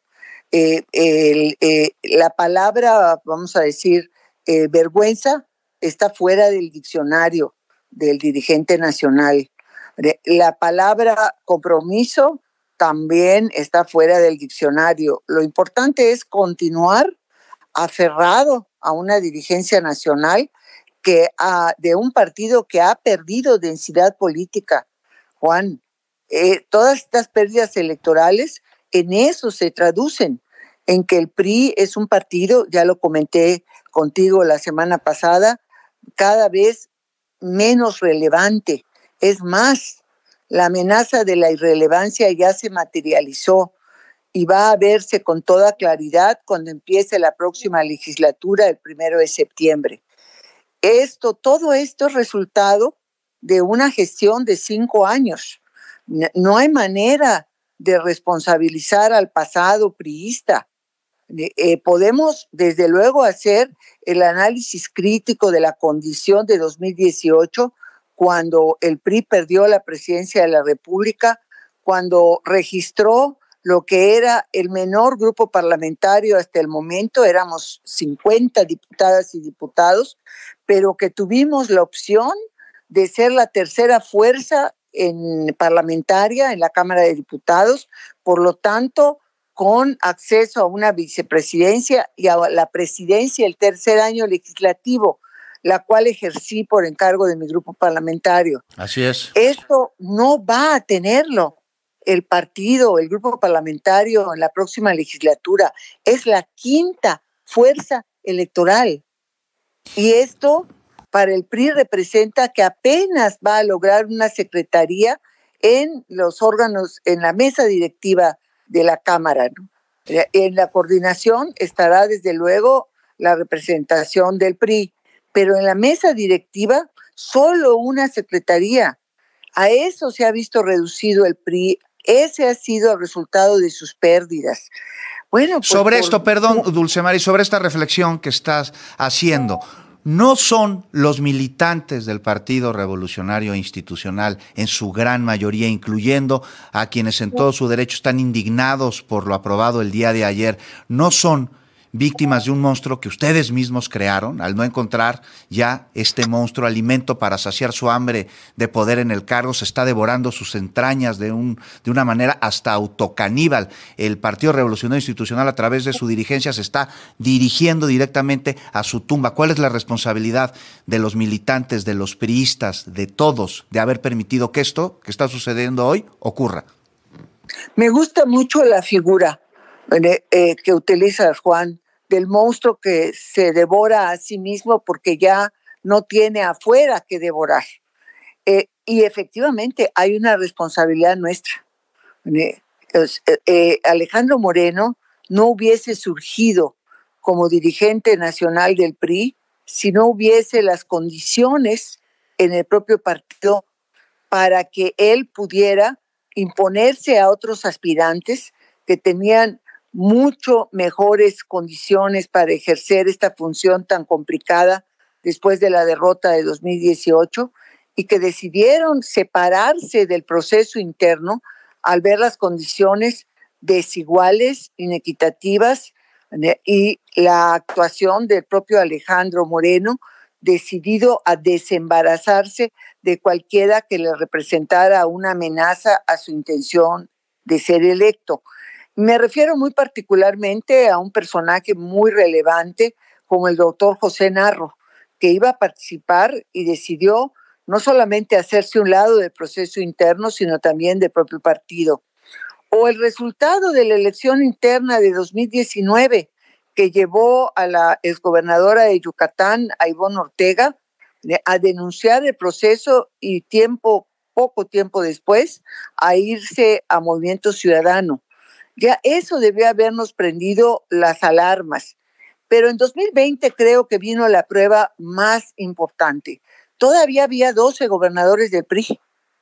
La palabra, vamos a decir, vergüenza está fuera del diccionario del dirigente nacional. La palabra compromiso también está fuera del diccionario. Lo importante es continuar aferrado a una dirigencia nacional de un partido que ha perdido densidad política. Juan, todas estas pérdidas electorales en eso se traducen, en que el PRI es un partido, ya lo comenté contigo la semana pasada, cada vez menos relevante. Es más, la amenaza de la irrelevancia ya se materializó y va a verse con toda claridad cuando empiece la próxima legislatura el 1 de septiembre. Todo esto es resultado de una gestión de 5 años. No hay manera de responsabilizar al pasado priista. Podemos, desde luego, hacer el análisis crítico de la condición de 2018, cuando el PRI perdió la presidencia de la República, cuando registró lo que era el menor grupo parlamentario hasta el momento, éramos 50 diputadas y diputados, pero que tuvimos la opción de ser la tercera fuerza parlamentaria en la Cámara de Diputados, por lo tanto, con acceso a una vicepresidencia y a la presidencia el tercer año legislativo, la cual ejercí por encargo de mi grupo parlamentario. Así es. Esto no va a tenerlo el partido, el grupo parlamentario en la próxima legislatura. Es la quinta fuerza electoral. Y esto para el PRI representa que apenas va a lograr una secretaría en los órganos, en la mesa directiva de la Cámara, ¿no? En la coordinación estará desde luego la representación del PRI, pero en la mesa directiva solo una secretaría. A eso se ha visto reducido el PRI. Ese ha sido el resultado de sus pérdidas. Bueno, pues sobre esto, perdón, Dulcemari, sobre esta reflexión que estás haciendo, ¿no son los militantes del Partido Revolucionario Institucional, en su gran mayoría, incluyendo a quienes en todo su derecho están indignados por lo aprobado el día de ayer, no son víctimas de un monstruo que ustedes mismos crearon, al no encontrar ya este monstruo alimento para saciar su hambre de poder en el cargo? Se está devorando sus entrañas de una manera hasta autocaníbal. El Partido Revolucionario Institucional, a través de su dirigencia, se está dirigiendo directamente a su tumba. ¿Cuál es la responsabilidad de los militantes, de los priistas, de todos, de haber permitido que esto que está sucediendo hoy ocurra? Me gusta mucho la figura que utilizas, Juan, del monstruo que se devora a sí mismo porque ya no tiene afuera que devorar. Y efectivamente hay una responsabilidad nuestra. Alejandro Moreno no hubiese surgido como dirigente nacional del PRI si no hubiese las condiciones en el propio partido para que él pudiera imponerse a otros aspirantes que tenían mucho mejores condiciones para ejercer esta función tan complicada después de la derrota de 2018 y que decidieron separarse del proceso interno al ver las condiciones desiguales, inequitativas, y la actuación del propio Alejandro Moreno, decidido a desembarazarse de cualquiera que le representara una amenaza a su intención de ser electo. Me refiero muy particularmente a un personaje muy relevante como el doctor José Narro, que iba a participar y decidió no solamente hacerse un lado del proceso interno, sino también del propio partido. O el resultado de la elección interna de 2019, que llevó a la exgobernadora de Yucatán, a Ivonne Ortega, a denunciar el proceso y poco tiempo después, a irse a Movimiento Ciudadano. Ya eso debió habernos prendido las alarmas. Pero en 2020 creo que vino la prueba más importante. Todavía había 12 gobernadores del PRI.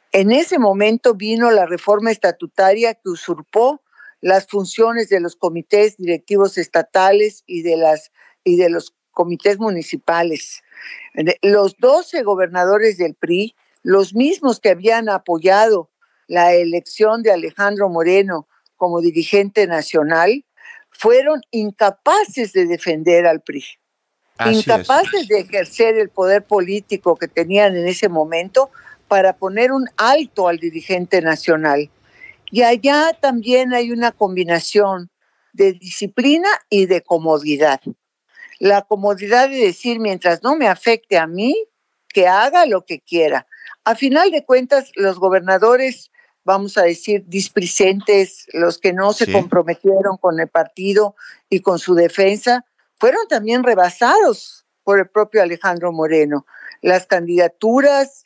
En ese momento vino la reforma estatutaria que usurpó las funciones de los comités directivos estatales y de los comités municipales. Los 12 gobernadores del PRI, los mismos que habían apoyado la elección de Alejandro Moreno como dirigente nacional, fueron incapaces de defender al PRI, incapaces de ejercer el poder político que tenían en ese momento para poner un alto al dirigente nacional. Y allá también hay una combinación de disciplina y de comodidad. La comodidad de decir, mientras no me afecte a mí, que haga lo que quiera. A final de cuentas, los gobernadores, vamos a decir, displicentes, los que no se comprometieron con el partido y con su defensa, fueron también rebasados por el propio Alejandro Moreno. Las candidaturas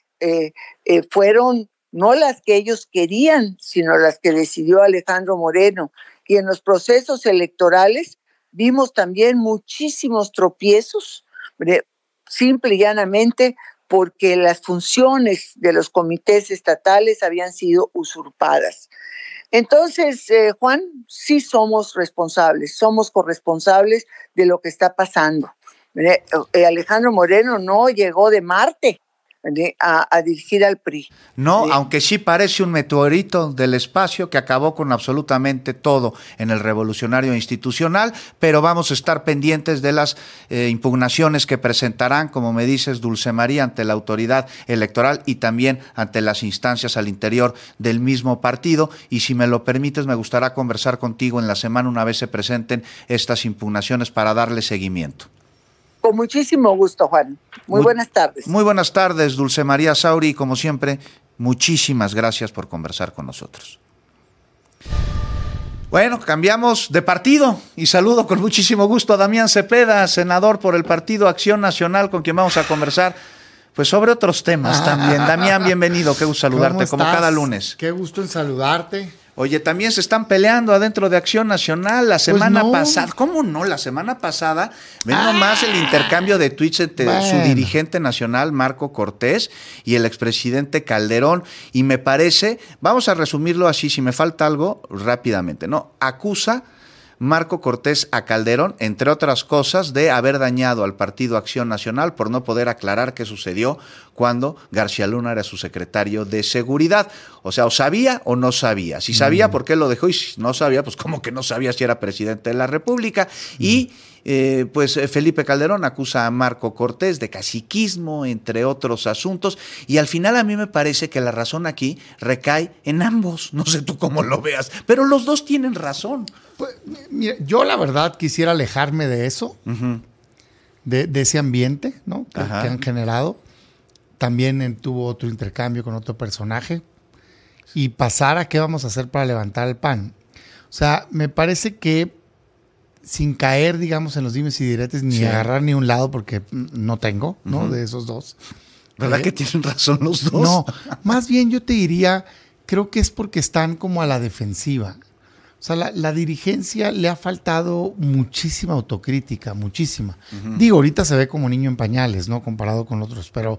fueron no las que ellos querían, sino las que decidió Alejandro Moreno. Y en los procesos electorales vimos también muchísimos tropiezos, simple y llanamente porque las funciones de los comités estatales habían sido usurpadas. Entonces, Juan, sí somos responsables, somos corresponsables de lo que está pasando. Alejandro Moreno no llegó de Marte a dirigir al PRI. No, aunque sí parece un meteorito del espacio que acabó con absolutamente todo en el revolucionario institucional, pero vamos a estar pendientes de las impugnaciones que presentarán, como me dices, Dulce María, ante la autoridad electoral y también ante las instancias al interior del mismo partido. Y si me lo permites, me gustaría conversar contigo en la semana una vez se presenten estas impugnaciones para darle seguimiento. Con muchísimo gusto, Juan. Muy buenas tardes. Muy buenas tardes, Dulce María Sauri. Como siempre, muchísimas gracias por conversar con nosotros. Bueno, cambiamos de partido y saludo con muchísimo gusto a Damián Cepeda, senador por el Partido Acción Nacional, con quien vamos a conversar pues sobre otros temas también. Damián, bienvenido, qué gusto saludarte como cada lunes. Qué gusto en saludarte. Oye, también se están peleando adentro de Acción Nacional la semana pasada. ¿Cómo no? La semana pasada, ven nomás el intercambio de tweets entre su dirigente nacional, Marco Cortés, y el expresidente Calderón. Y me parece, vamos a resumirlo así, si me falta algo, rápidamente, ¿no? Acusa Marco Cortés a Calderón, entre otras cosas, de haber dañado al Partido Acción Nacional por no poder aclarar qué sucedió cuando García Luna era su secretario de Seguridad. O sea, o sabía o no sabía. Si sabía, ¿por qué lo dejó? Y si no sabía, pues como que no sabía si era presidente de la República. Y pues Felipe Calderón acusa a Marco Cortés de caciquismo, entre otros asuntos. Y al final a mí me parece que la razón aquí recae en ambos. No sé tú cómo lo veas, pero los dos tienen razón. Pues, mira, yo la verdad quisiera alejarme de eso, de ese ambiente, ¿no? que han generado. También tuvo otro intercambio con otro personaje y pasar a qué vamos a hacer para levantar el PAN. O sea, me parece que sin caer, digamos, en los dimes y diretes, ni agarrar ni un lado, porque no tengo, ¿no? De esos dos. ¿Verdad que tienen razón los dos? No, más bien yo te diría, creo que es porque están como a la defensiva. O sea, la dirigencia le ha faltado muchísima autocrítica, muchísima. Digo, ahorita se ve como niño en pañales, ¿no? Comparado con otros, pero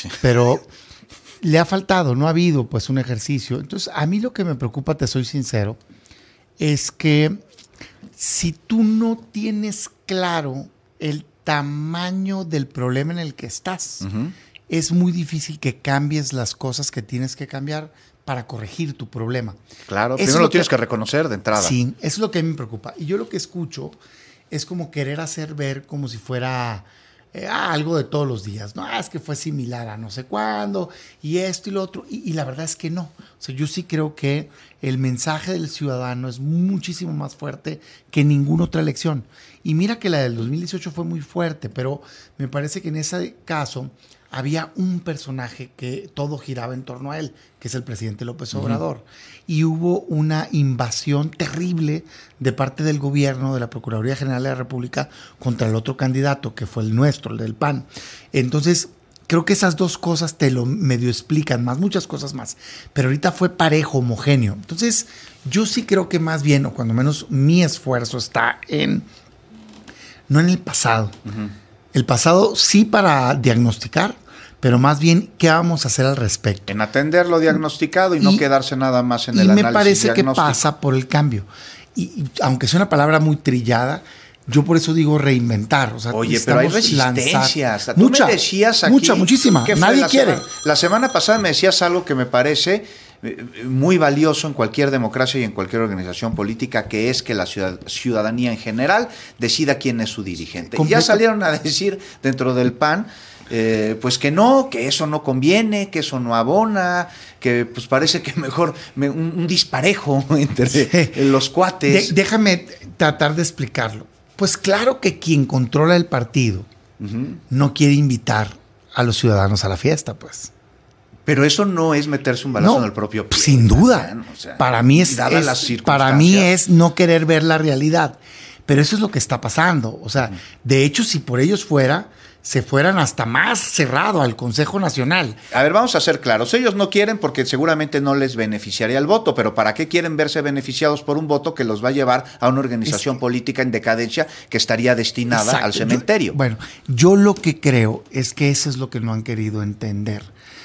le ha faltado, no ha habido pues un ejercicio. Entonces, a mí lo que me preocupa, te soy sincero, es que si tú no tienes claro el tamaño del problema en el que estás, es muy difícil que cambies las cosas que tienes que cambiar para corregir tu problema. Claro, primero lo tienes que reconocer de entrada. Sí, eso es lo que a mí me preocupa. Y yo lo que escucho es como querer hacer ver como si fuera algo de todos los días. No, es que fue similar a no sé cuándo, y esto y lo otro. Y la verdad es que no. O sea, yo sí creo que el mensaje del ciudadano es muchísimo más fuerte que ninguna otra elección. Y mira que la del 2018 fue muy fuerte, pero me parece que en ese caso había un personaje que todo giraba en torno a él, que es el presidente López Obrador. Y hubo una invasión terrible de parte del gobierno, de la Procuraduría General de la República, contra el otro candidato, que fue el nuestro, el del PAN. Entonces, creo que esas dos cosas te lo medio explican más, muchas cosas más. Pero ahorita fue parejo, homogéneo. Entonces, yo sí creo que más bien, o cuando menos mi esfuerzo está no en el pasado. El pasado sí para diagnosticar, pero más bien, ¿qué vamos a hacer al respecto? En atender lo diagnosticado y no quedarse nada más en el análisis. Y me parece que diagnóstico. pasa por el cambio. Y aunque sea una palabra muy trillada, yo por eso digo reinventar. O sea, oye, pero hay resistencias. Tú me decías aquí, muchísima. Nadie quiere. La semana pasada me decías algo que me parece muy valioso en cualquier democracia y en cualquier organización política, que es que la ciudadanía en general decida quién es su dirigente. Y ya salieron a decir dentro del PAN, pues que no, que eso no conviene, que eso no abona, que pues parece que mejor un disparejo entre los cuates. Déjame tratar de explicarlo. Pues claro que quien controla el partido no quiere invitar a los ciudadanos a la fiesta, pues. Pero eso no es meterse un balazo en el propio pie. Sin duda. O sea, para mí es no querer ver la realidad. Pero eso es lo que está pasando. O sea, de hecho, si por ellos se fueran hasta más cerrado al Consejo Nacional. A ver, vamos a ser claros. Ellos no quieren porque seguramente no les beneficiaría el voto, pero ¿para qué quieren verse beneficiados por un voto que los va a llevar a una organización política en decadencia que estaría destinada al cementerio? Yo lo que creo es que eso es lo que no han querido entender.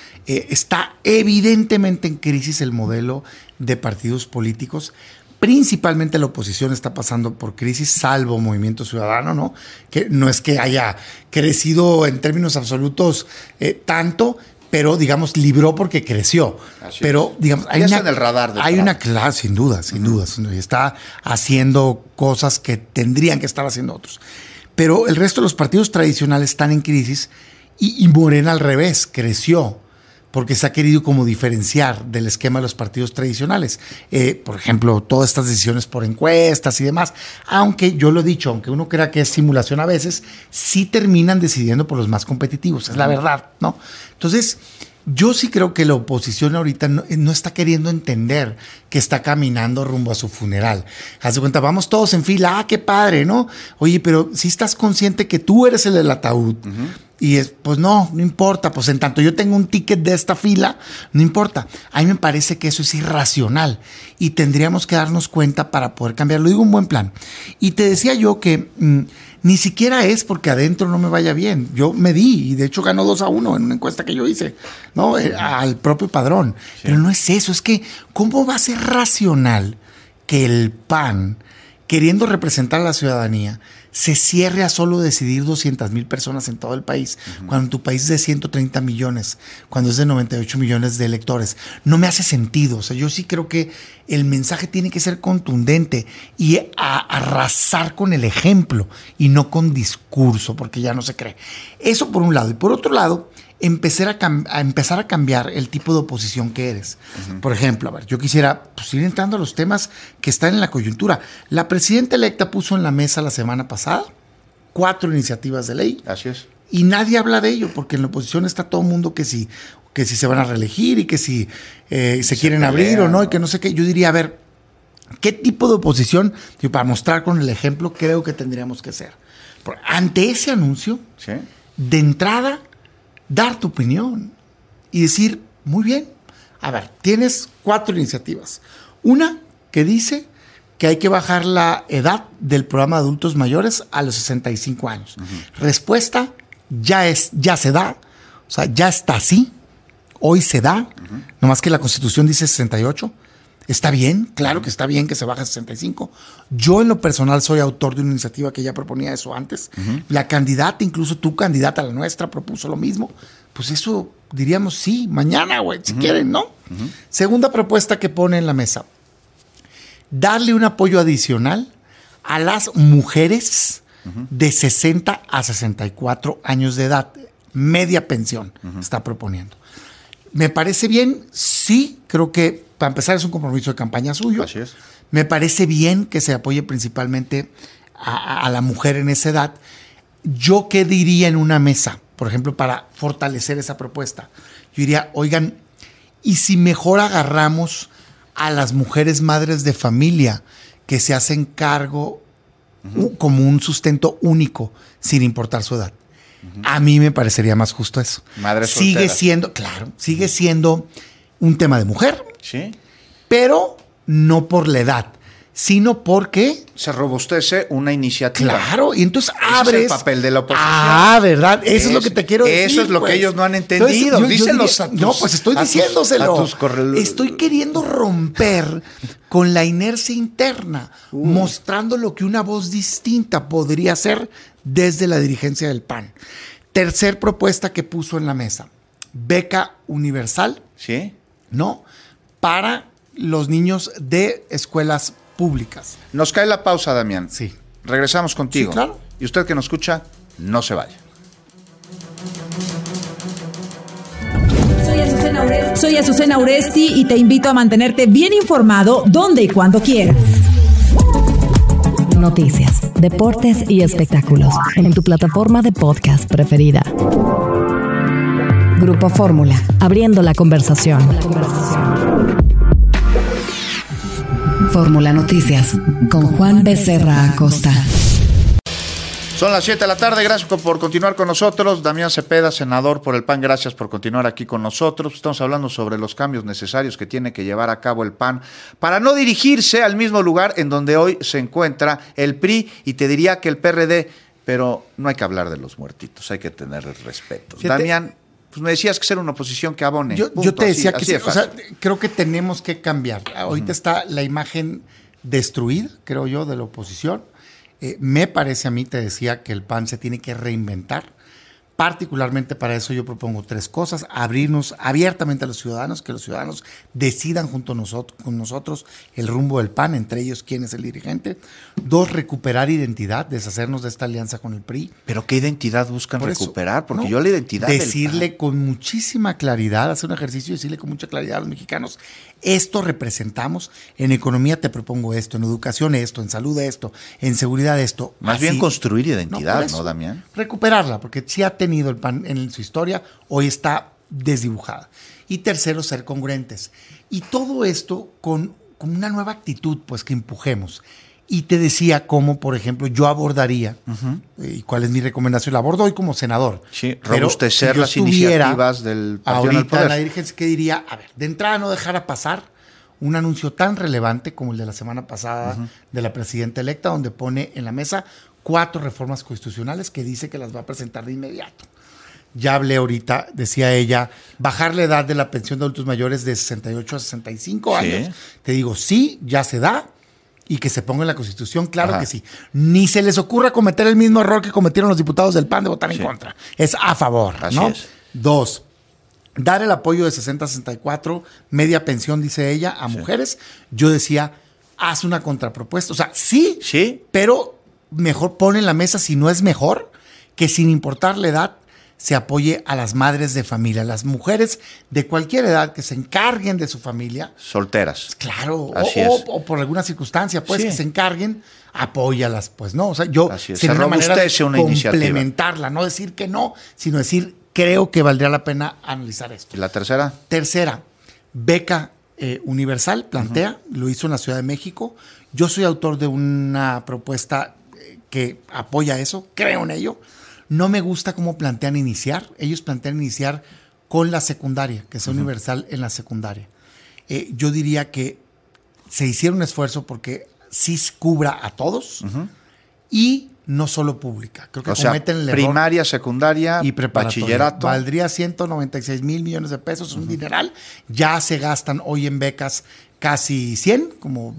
Está evidentemente en crisis el modelo de partidos políticos. Principalmente la oposición está pasando por crisis, salvo Movimiento Ciudadano, ¿no? Que no es que haya crecido en términos absolutos tanto, pero digamos libró porque creció. Pero digamos hay en el radar de claro, sin duda, está haciendo cosas que tendrían que estar haciendo otros. Pero el resto de los partidos tradicionales están en crisis y Morena al revés, creció, porque se ha querido como diferenciar del esquema de los partidos tradicionales. Por ejemplo, todas estas decisiones por encuestas y demás, aunque yo lo he dicho, aunque uno crea que es simulación a veces, sí terminan decidiendo por los más competitivos, es la verdad, ¿no? Entonces, yo sí creo que la oposición ahorita no está queriendo entender que está caminando rumbo a su funeral. Haz de cuenta, vamos todos en fila, qué padre, ¿no? Oye, pero si estás consciente que tú eres el del ataúd, y pues no importa, pues en tanto yo tengo un ticket de esta fila, no importa. A mí me parece que eso es irracional y tendríamos que darnos cuenta para poder cambiarlo. Digo, un buen plan. Y te decía yo que ni siquiera es porque adentro no me vaya bien. Yo medí y de hecho ganó 2-1 en una encuesta que yo hice, ¿no? Al propio Padrón. Sí. Pero no es eso, es que ¿cómo va a ser racional que el PAN, queriendo representar a la ciudadanía, se cierre a solo decidir 200,000 personas en todo el país, cuando tu país es de 130 millones, cuando es de 98 millones de electores? No me hace sentido. O sea, yo sí creo que el mensaje tiene que ser contundente y arrasar con el ejemplo y no con discurso, porque ya no se cree. Eso por un lado. Y por otro lado, empezar a cambiar el tipo de oposición que eres. Por ejemplo, a ver, yo quisiera ir entrando a los temas que están en la coyuntura. La presidenta electa puso en la mesa la semana pasada 4 iniciativas de ley. Así es. Y nadie habla de ello, porque en la oposición está todo el mundo que si se van a reelegir y que si se quieren abrir o no, y que no sé qué. Yo diría, a ver, ¿qué tipo de oposición, para mostrar con el ejemplo, creo que tendríamos que hacer? Ante ese anuncio, ¿sí?, de entrada, dar tu opinión y decir, muy bien, a ver, tienes 4 iniciativas. Una que dice que hay que bajar la edad del programa de adultos mayores a los 65 años. Respuesta, ya se da, o sea, ya está así, hoy se da, nomás que la Constitución dice 68. Está bien, claro que está bien que se baje a 65. Yo en lo personal soy autor de una iniciativa que ya proponía eso antes. La candidata, incluso tu candidata, la nuestra, propuso lo mismo. Pues eso diríamos sí, mañana, güey, si quieren, ¿no? Segunda propuesta que pone en la mesa: darle un apoyo adicional a las mujeres de 60 a 64 años de edad. Media pensión está proponiendo. ¿Me parece bien? Sí, creo que para empezar es un compromiso de campaña suyo. Así es. Me parece bien que se apoye principalmente a la mujer en esa edad. ¿Yo qué diría en una mesa, por ejemplo, para fortalecer esa propuesta? Yo diría, oigan, ¿y si mejor agarramos a las mujeres madres de familia que se hacen cargo como un sustento único sin importar su edad? A mí me parecería más justo eso. Madres sigue solteras. siendo, claro, sigue siendo un tema de mujer, sí, pero no por la edad, sino porque se robustece una iniciativa. Claro, y entonces abres. Ese es el papel de la oposición. ¿Verdad? Eso es lo que te quiero decir. Eso es lo que ellos no han entendido. Entonces, díselos diría, a tus, no, pues estoy diciéndoselo. Estoy queriendo romper con la inercia interna, mostrando lo que una voz distinta podría hacer desde la dirigencia del PAN. Tercer propuesta que puso en la mesa: beca universal. Sí. ¿No? Para los niños de escuelas públicas. Nos cae la pausa, Damián. Sí. Regresamos contigo. Sí, claro. Y usted que nos escucha, no se vaya. Soy Azucena Uresti y te invito a mantenerte bien informado donde y cuando quieras. Noticias, deportes y espectáculos en tu plataforma de podcast preferida. Grupo Fórmula, abriendo la conversación. Fórmula Noticias, con Juan Becerra Acosta. Son las 7 de la tarde, gracias por continuar con nosotros. Damián Cepeda, senador por el PAN, gracias por continuar aquí con nosotros. Estamos hablando sobre los cambios necesarios que tiene que llevar a cabo el PAN para no dirigirse al mismo lugar en donde hoy se encuentra el PRI, y te diría que el PRD, pero no hay que hablar de los muertitos, hay que tener respeto. Damián, pues me decías que ser una oposición que abone. Yo te decía que sí, o sea, creo que tenemos que cambiar. Ahorita está la imagen destruida, creo yo, de la oposición. Me parece a mí, te decía, que el PAN se tiene que reinventar. Particularmente para eso yo propongo 3 cosas: abrirnos abiertamente a los ciudadanos, que los ciudadanos decidan junto con nosotros el rumbo del PAN, entre ellos quién es el dirigente. 2, recuperar identidad, deshacernos de esta alianza con el PRI. ¿Pero qué identidad buscan recuperar? Porque yo la identidad decirle del PAN, con muchísima claridad, hacer un ejercicio y decirle con mucha claridad a los mexicanos: esto representamos, en economía te propongo esto, en educación esto, en salud esto, en seguridad esto. Más bien construir identidad, ¿no, Damián? Recuperarla, porque sí ha tenido el PAN en su historia, hoy está desdibujada. Y tercero, ser congruentes. Y todo esto con una nueva actitud, pues, que empujemos. Y te decía cómo, por ejemplo, yo abordaría, y cuál es mi recomendación, la abordo hoy como senador. Sí, robustecer las iniciativas del partido en el poder. La dirigencia, ¿qué diría? A ver, de entrada no dejara pasar un anuncio tan relevante como el de la semana pasada de la presidenta electa, donde pone en la mesa 4 reformas constitucionales que dice que las va a presentar de inmediato. Ya hablé ahorita, decía ella, bajar la edad de la pensión de adultos mayores de 68 a 65 años. Te digo, sí, ya se da, y que se ponga en la Constitución, claro que sí. Ni se les ocurra cometer el mismo error que cometieron los diputados del PAN de votar en contra. Es a favor, ¿no? Es. 2, dar el apoyo de 60 a 64, media pensión, dice ella, a mujeres. Yo decía, haz una contrapropuesta. O sea, sí, pero mejor pone en la mesa, si no es mejor, que sin importar la edad, se apoye a las madres de familia, las mujeres de cualquier edad que se encarguen de su familia. Solteras. Claro, o por alguna circunstancia, pues, que se encarguen, apóyalas, pues, ¿no? O sea, yo sería una manera de complementarla, no decir que no, sino decir, creo que valdría la pena analizar esto. ¿Y la tercera? Tercera, beca universal, plantea, lo hizo en la Ciudad de México. Yo soy autor de una propuesta que apoya eso, creo en ello. No me gusta cómo plantean iniciar. Ellos plantean iniciar con la secundaria, que sea universal en la secundaria. Yo diría que se hiciera un esfuerzo porque sí cubra a todos y no solo pública. Creo que cometen el error. Primaria, secundaria y bachillerato. Valdría 196 mil millones de pesos, un dineral. Ya se gastan hoy en becas casi 100,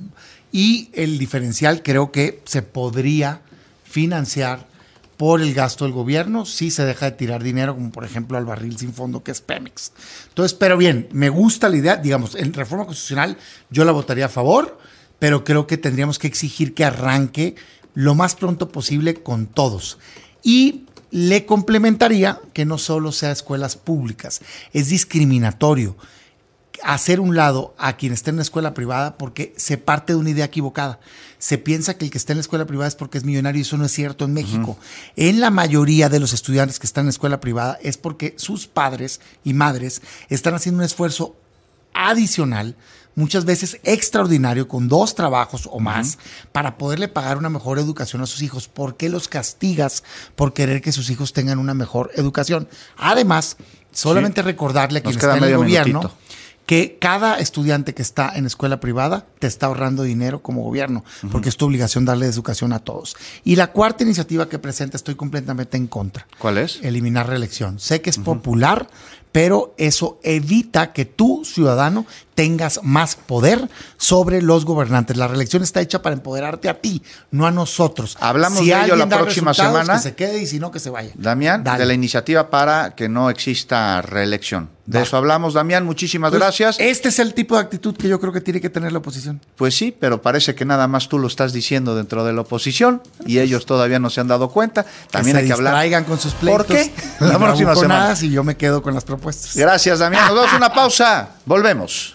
y el diferencial creo que se podría financiar por el gasto del gobierno, si se deja de tirar dinero, como por ejemplo al barril sin fondo que es Pemex. Entonces, pero bien, me gusta la idea, digamos, en reforma constitucional yo la votaría a favor, pero creo que tendríamos que exigir que arranque lo más pronto posible con todos. Y le complementaría que no solo sea escuelas públicas, es discriminatorio hacer un lado a quien esté en una escuela privada porque se parte de una idea equivocada. Se piensa que el que está en la escuela privada es porque es millonario, y eso no es cierto en México. En la mayoría de los estudiantes que están en la escuela privada es porque sus padres y madres están haciendo un esfuerzo adicional, muchas veces extraordinario, con 2 trabajos o más, para poderle pagar una mejor educación a sus hijos. ¿Por qué los castigas por querer que sus hijos tengan una mejor educación? Además, solamente recordarle a quien está en el gobierno que cada estudiante que está en escuela privada te está ahorrando dinero como gobierno, porque es tu obligación darle educación a todos. Y la cuarta iniciativa que presenta estoy completamente en contra. ¿Cuál es? Eliminar reelección. Sé que es popular, pero eso evita que tú, ciudadano, tengas más poder sobre los gobernantes. La reelección está hecha para empoderarte a ti, no a nosotros. Hablamos de ello la próxima semana. Que se quede y si no, que se vaya. Damián, de la iniciativa para que no exista reelección. De eso hablamos, Damián. Muchísimas gracias. Este es el tipo de actitud que yo creo que tiene que tener la oposición. Pues sí, pero parece que nada más tú lo estás diciendo dentro de la oposición y ellos todavía no se han dado cuenta. También hay que hablar. Distraigan con sus pleitos. ¿Por qué? La próxima semana. Y yo me quedo con las propuestas. Gracias, Damián. Nos damos una pausa. Volvemos.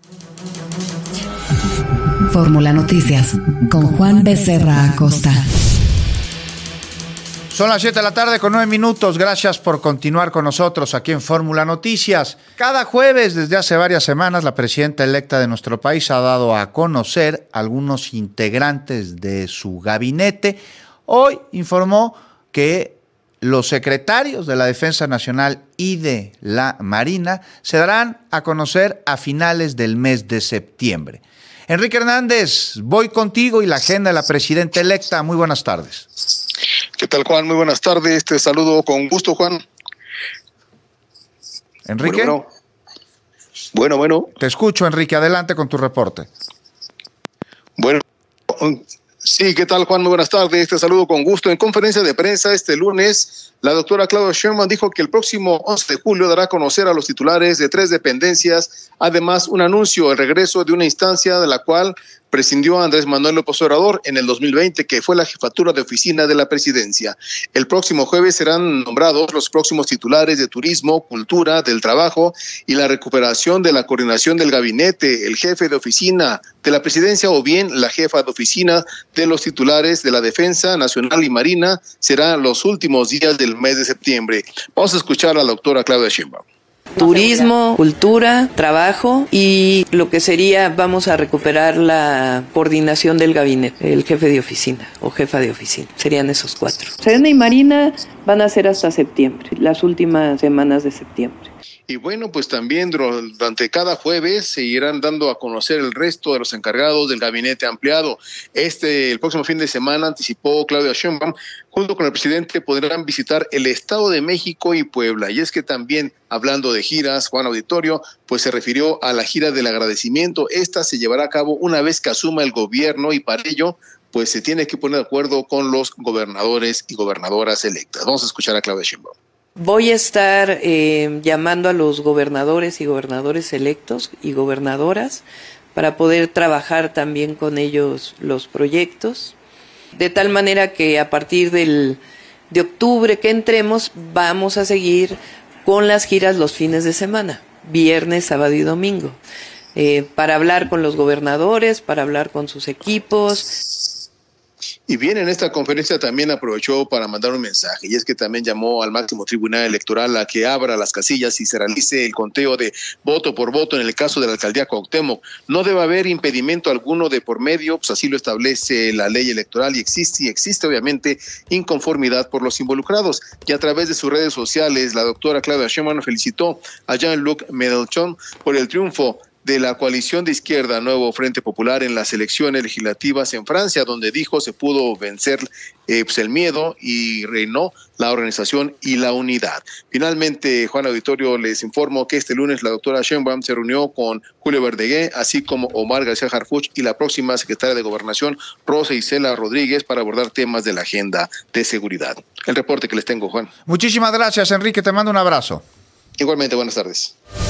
Fórmula Noticias con Juan Becerra Acosta. Son las 7 de la tarde con 9 minutos. Gracias por continuar con nosotros aquí en Fórmula Noticias. Cada jueves, desde hace varias semanas, la presidenta electa de nuestro país ha dado a conocer algunos integrantes de su gabinete. Hoy informó que los secretarios de la Defensa Nacional y de la Marina se darán a conocer a finales del mes de septiembre. Enrique Hernández, voy contigo y la agenda de la presidenta electa. Muy buenas tardes. ¿Qué tal, Juan? Muy buenas tardes. Te saludo con gusto, Juan. Enrique. Bueno. Te escucho, Enrique. Adelante con tu reporte. Bueno, sí, ¿qué tal, Juan? Muy buenas tardes. Te saludo con gusto. En conferencia de prensa este lunes, la doctora Claudia Sheinbaum dijo que el próximo 11 de julio dará a conocer a los titulares de 3 dependencias, además un anuncio, el regreso de una instancia de la cual prescindió Andrés Manuel López Obrador en el 2020, que fue la jefatura de oficina de la presidencia. El próximo jueves serán nombrados los próximos titulares de Turismo, Cultura, del Trabajo y la recuperación de la coordinación del gabinete, el jefe de oficina de la presidencia o bien la jefa de oficina de los titulares de la Defensa Nacional y Marina. Serán los últimos días del mes de septiembre. Vamos a escuchar a la doctora Claudia Sheinbaum. Turismo, cultura, trabajo y lo que sería, vamos a recuperar la coordinación del gabinete, el jefe de oficina o jefa de oficina. Serían esos 4. Sedena y Marina van a ser hasta septiembre, las últimas semanas de septiembre. Y bueno, pues también durante cada jueves se irán dando a conocer el resto de los encargados del gabinete ampliado. El próximo fin de semana, anticipó Claudia Sheinbaum, junto con el presidente podrán visitar el Estado de México y Puebla. Y es que también, hablando de giras, Juan Auditorio, pues se refirió a la gira del agradecimiento. Esta se llevará a cabo una vez que asuma el gobierno y para ello, pues se tiene que poner de acuerdo con los gobernadores y gobernadoras electas. Vamos a escuchar a Claudia Sheinbaum. Voy a estar llamando a los gobernadores y gobernadores electos y gobernadoras para poder trabajar también con ellos los proyectos, de tal manera que a partir de octubre que entremos vamos a seguir con las giras los fines de semana, viernes, sábado y domingo, para hablar con los gobernadores, para hablar con sus equipos. Y bien, en esta conferencia también aprovechó para mandar un mensaje, y es que también llamó al máximo tribunal electoral a que abra las casillas y se realice el conteo de voto por voto en el caso de la alcaldía Cuauhtémoc. No debe haber impedimento alguno de por medio, pues así lo establece la ley electoral y existe obviamente inconformidad por los involucrados. Y a través de sus redes sociales, la doctora Claudia Sheinbaum felicitó a Jean-Luc Mélenchon por el triunfo de la coalición de izquierda Nuevo Frente Popular en las elecciones legislativas en Francia, donde dijo se pudo vencer el miedo y reinó la organización y la unidad. Finalmente, Juan Auditorio, les informo que este lunes la doctora Sheinbaum se reunió con Julio Verdeguer, así como Omar García Harfuch y la próxima secretaria de Gobernación, Rosa Isela Rodríguez, para abordar temas de la agenda de seguridad. El reporte que les tengo, Juan. Muchísimas gracias, Enrique. Te mando un abrazo. Igualmente, buenas tardes.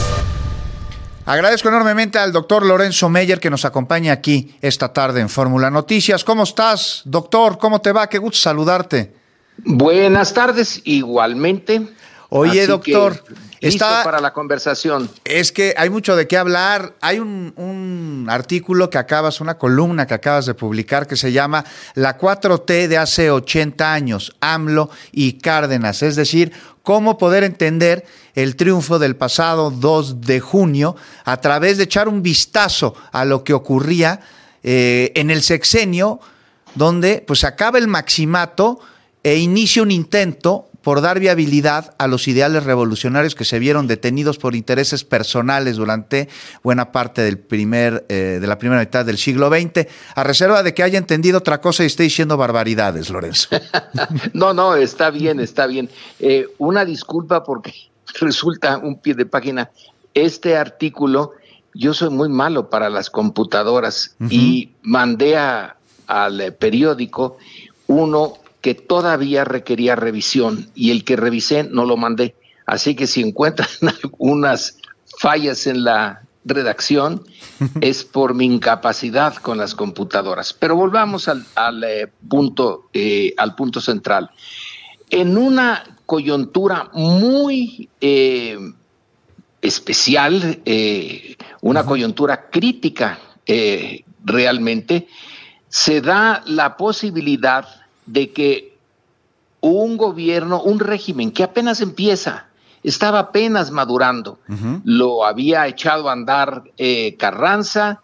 Agradezco enormemente al doctor Lorenzo Meyer que nos acompaña aquí esta tarde en Fórmula Noticias. ¿Cómo estás, doctor? ¿Cómo te va? Qué gusto saludarte. Buenas tardes, igualmente. Oye, así doctor, listo para la conversación. Es que hay mucho de qué hablar. Hay un artículo que una columna que acabas de publicar que se llama La 4T de hace 80 años, AMLO y Cárdenas. Es decir, cómo poder entender el triunfo del pasado 2 de junio a través de echar un vistazo a lo que ocurría en el sexenio, donde pues acaba el maximato e inicia un intento por dar viabilidad a los ideales revolucionarios que se vieron detenidos por intereses personales durante buena parte de la primera mitad del siglo XX, a reserva de que haya entendido otra cosa y esté diciendo barbaridades, Lorenzo. No, está bien. Una disculpa porque resulta un pie de página. Este artículo, yo soy muy malo para las computadoras y mandé al periódico uno que todavía requería revisión y el que revisé no lo mandé. Así que si encuentran algunas fallas en la redacción es por mi incapacidad con las computadoras. Pero volvamos al punto central. En una coyuntura muy especial, una coyuntura crítica realmente, se da la posibilidad de que un gobierno, un régimen que apenas empieza, estaba apenas madurando, lo había echado a andar Carranza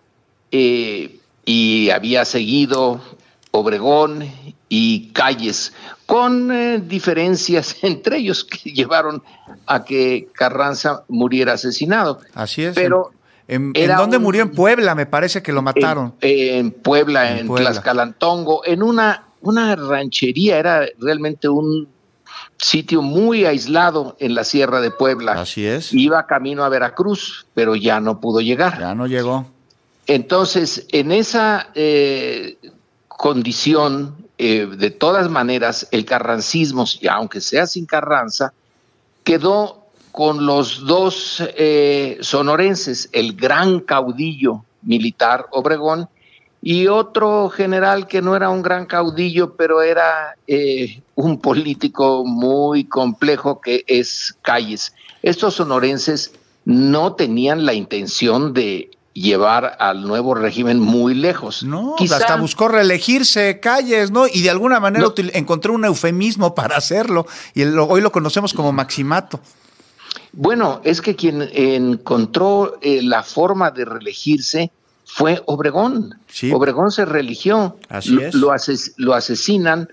y había seguido Obregón y Calles, con diferencias entre ellos que llevaron a que Carranza muriera asesinado. Así es. Pero ¿En dónde murió? En Puebla, me parece que lo mataron. En Puebla, en Tlaxcalantongo, en una ranchería, era realmente un sitio muy aislado en la Sierra de Puebla. Así es. Iba camino a Veracruz, pero ya no pudo llegar. Ya no llegó. Entonces, en esa condición, de todas maneras, el carrancismo, aunque sea sin Carranza, quedó con los dos sonorenses, el gran caudillo militar Obregón y otro general que no era un gran caudillo, pero era un político muy complejo, que es Calles. Estos sonorenses no tenían la intención de llevar al nuevo régimen muy lejos. No, hasta buscó reelegirse Calles, ¿no? Y de alguna manera encontró un eufemismo para hacerlo, y hoy lo conocemos como maximato. Bueno, es que quien encontró la forma de reelegirse fue Obregón. Sí. Obregón se reeligió. Así es. Lo asesinan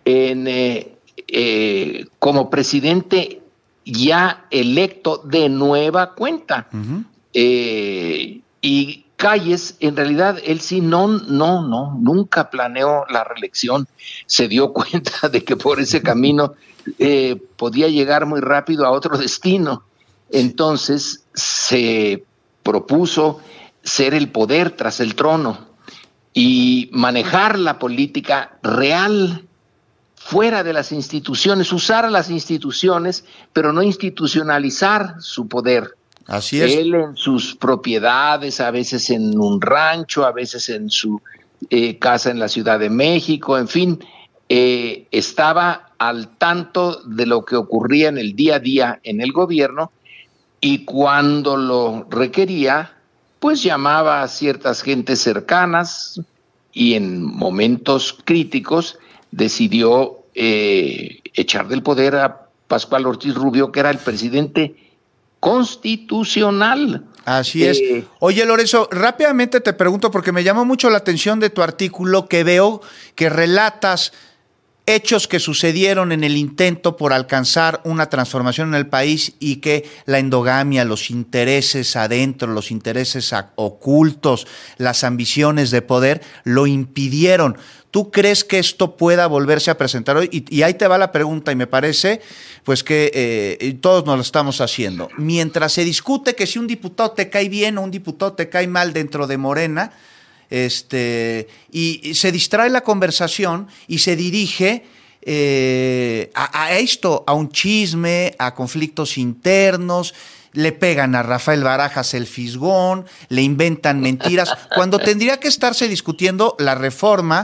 como presidente ya electo de nueva cuenta. Y Calles, en realidad, él sí nunca planeó la reelección. Se dio cuenta de que por ese camino podía llegar muy rápido a otro destino. Entonces se propuso ser el poder tras el trono y manejar la política real fuera de las instituciones, usar a las instituciones, pero no institucionalizar su poder. Así es. Él en sus propiedades, a veces en un rancho, a veces en su casa en la Ciudad de México, en fin, estaba al tanto de lo que ocurría en el día a día en el gobierno, y cuando lo requería, pues llamaba a ciertas gentes cercanas, y en momentos críticos decidió echar del poder a Pascual Ortiz Rubio, que era el presidente constitucional. Así es. Oye, Lorenzo, rápidamente te pregunto, porque me llamó mucho la atención de tu artículo, que veo que relatas hechos que sucedieron en el intento por alcanzar una transformación en el país, y que la endogamia, los intereses adentro, los intereses ocultos, las ambiciones de poder lo impidieron. ¿Tú crees que esto pueda volverse a presentar hoy? Y ahí te va la pregunta, y me parece pues que todos nos lo estamos haciendo. Mientras se discute que si un diputado te cae bien o un diputado te cae mal dentro de Morena, y se distrae la conversación y se dirige a esto, a un chisme, a conflictos internos. Le pegan a Rafael Barajas el fisgón, le inventan mentiras, cuando tendría que estarse discutiendo la reforma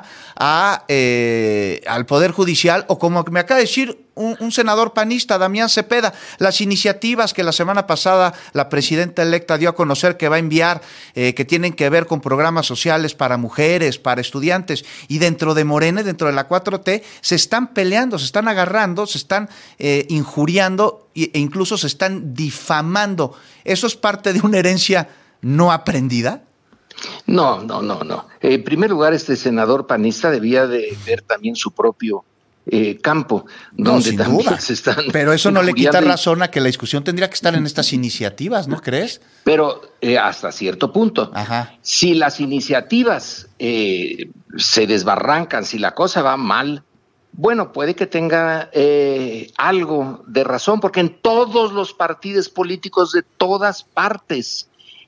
al Poder Judicial, o como me acaba de decir un senador panista, Damián Cepeda, las iniciativas que la semana pasada la presidenta electa dio a conocer que va a enviar, que tienen que ver con programas sociales para mujeres, para estudiantes, y dentro de Morena, dentro de la 4T, se están peleando, se están agarrando, se están injuriando e incluso se están difamando. ¿Eso es parte de una herencia no aprendida? No. En primer lugar, este senador panista debía de ver también su propio campo, donde sin también duda. se están... Pero eso no le quita injuriando razón a que la discusión tendría que estar en estas iniciativas, ¿no crees? Pero hasta cierto punto. Ajá. Si las iniciativas se desbarrancan, si la cosa va mal, bueno, puede que tenga algo de razón, porque en todos los partidos políticos de todas partes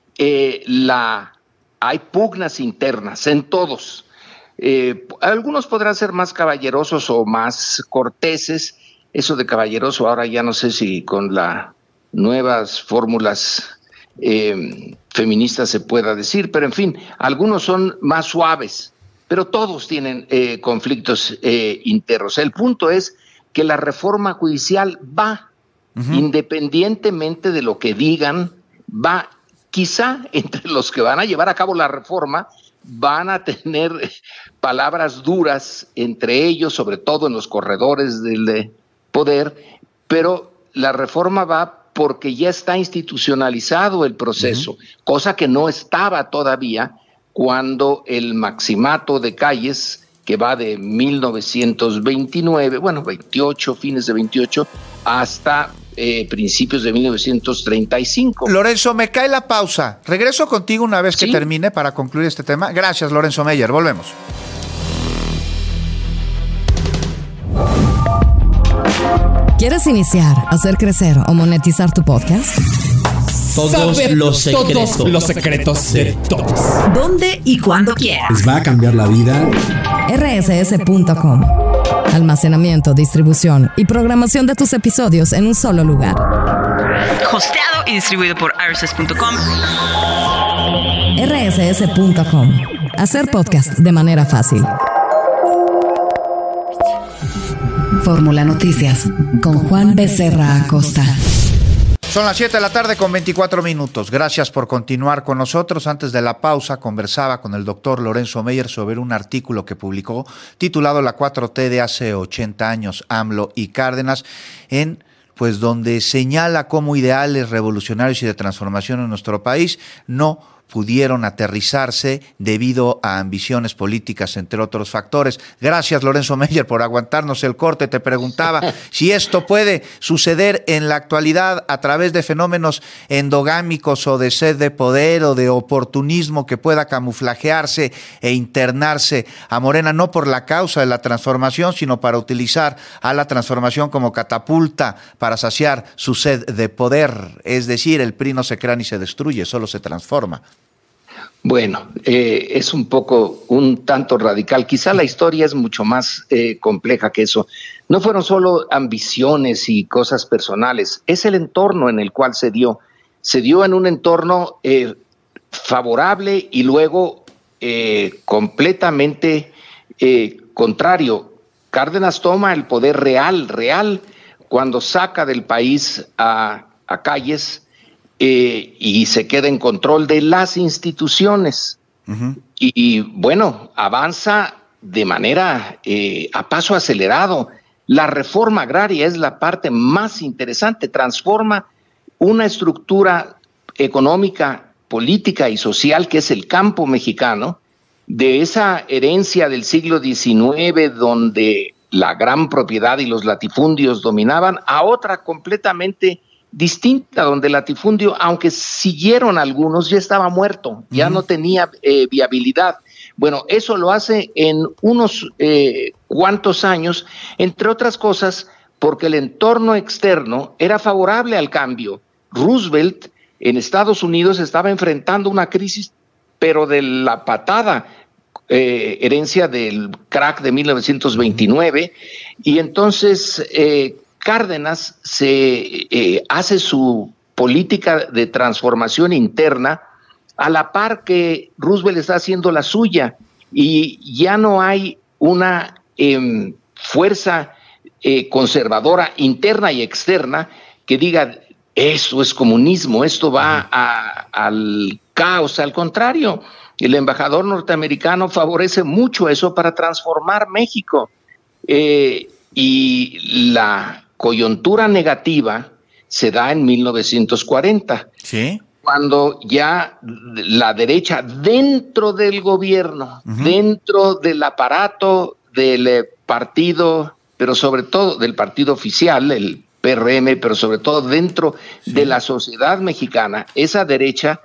hay pugnas internas, en todos. Algunos podrán ser más caballerosos o más corteses. Eso de caballeroso ahora ya no sé si con las nuevas fórmulas feministas se pueda decir, pero en fin, algunos son más suaves, pero todos tienen conflictos internos. El punto es que la reforma judicial va, independientemente de lo que digan, va. Quizá entre los que van a llevar a cabo la reforma van a tener palabras duras entre ellos, sobre todo en los corredores del poder, pero la reforma va porque ya está institucionalizado el proceso, cosa que no estaba todavía cuando el maximato de Calles, que va de 1929, bueno, 28, fines de 28, hasta principios de 1935. Lorenzo, me cae la pausa. Regreso contigo una vez que termine para concluir este tema. Gracias, Lorenzo Meyer. Volvemos. ¿Quieres iniciar, hacer crecer o monetizar tu podcast? Todos los secretos de todos. ¿Dónde y cuándo quieras? Les va a cambiar la vida. rss.com. Almacenamiento, distribución y programación de tus episodios en un solo lugar. Hosteado y distribuido por rss.com. rss.com. Hacer podcast de manera fácil. Fórmula Noticias con Juan Becerra Acosta. Son las 7 de la tarde con 24 minutos. Gracias por continuar con nosotros. Antes de la pausa conversaba con el doctor Lorenzo Meyer sobre un artículo que publicó titulado La 4T de hace 80 años, AMLO y Cárdenas, pues donde señala cómo ideales revolucionarios y de transformación en nuestro país no pudieron aterrizarse debido a ambiciones políticas, entre otros factores. Gracias, Lorenzo Meyer, por aguantarnos el corte. Te preguntaba si esto puede suceder en la actualidad a través de fenómenos endogámicos o de sed de poder o de oportunismo que pueda camuflajearse e internarse a Morena, no por la causa de la transformación, sino para utilizar a la transformación como catapulta para saciar su sed de poder. Es decir, el PRI no se crea ni se destruye, solo se transforma. Bueno, es un tanto radical. Quizá la historia es mucho más compleja que eso. No fueron solo ambiciones y cosas personales, es el entorno en el cual se dio. Se dio en un entorno favorable y luego completamente contrario. Cárdenas toma el poder real, cuando saca del país a Calles, y se queda en control de las instituciones. Y bueno, avanza de manera a paso acelerado. La reforma agraria es la parte más interesante, transforma una estructura económica, política y social que es el campo mexicano, de esa herencia del siglo XIX donde la gran propiedad y los latifundios dominaban, a otra completamente distinta, donde el latifundio, aunque siguieron algunos, ya estaba muerto, ya no tenía viabilidad. Bueno, eso lo hace en unos cuantos años, entre otras cosas, porque el entorno externo era favorable al cambio. Roosevelt en Estados Unidos estaba enfrentando una crisis, pero de la patada, herencia del crack de 1929, y entonces Cárdenas hace su política de transformación interna a la par que Roosevelt está haciendo la suya, y ya no hay una fuerza conservadora interna y externa que diga esto es comunismo, esto va al caos. Al contrario, el embajador norteamericano favorece mucho eso para transformar México, y la coyuntura negativa se da en 1940. ¿Sí? Cuando ya la derecha dentro del gobierno, dentro del aparato del partido pero sobre todo del partido oficial, el PRM, pero sobre todo dentro de la sociedad mexicana, esa derecha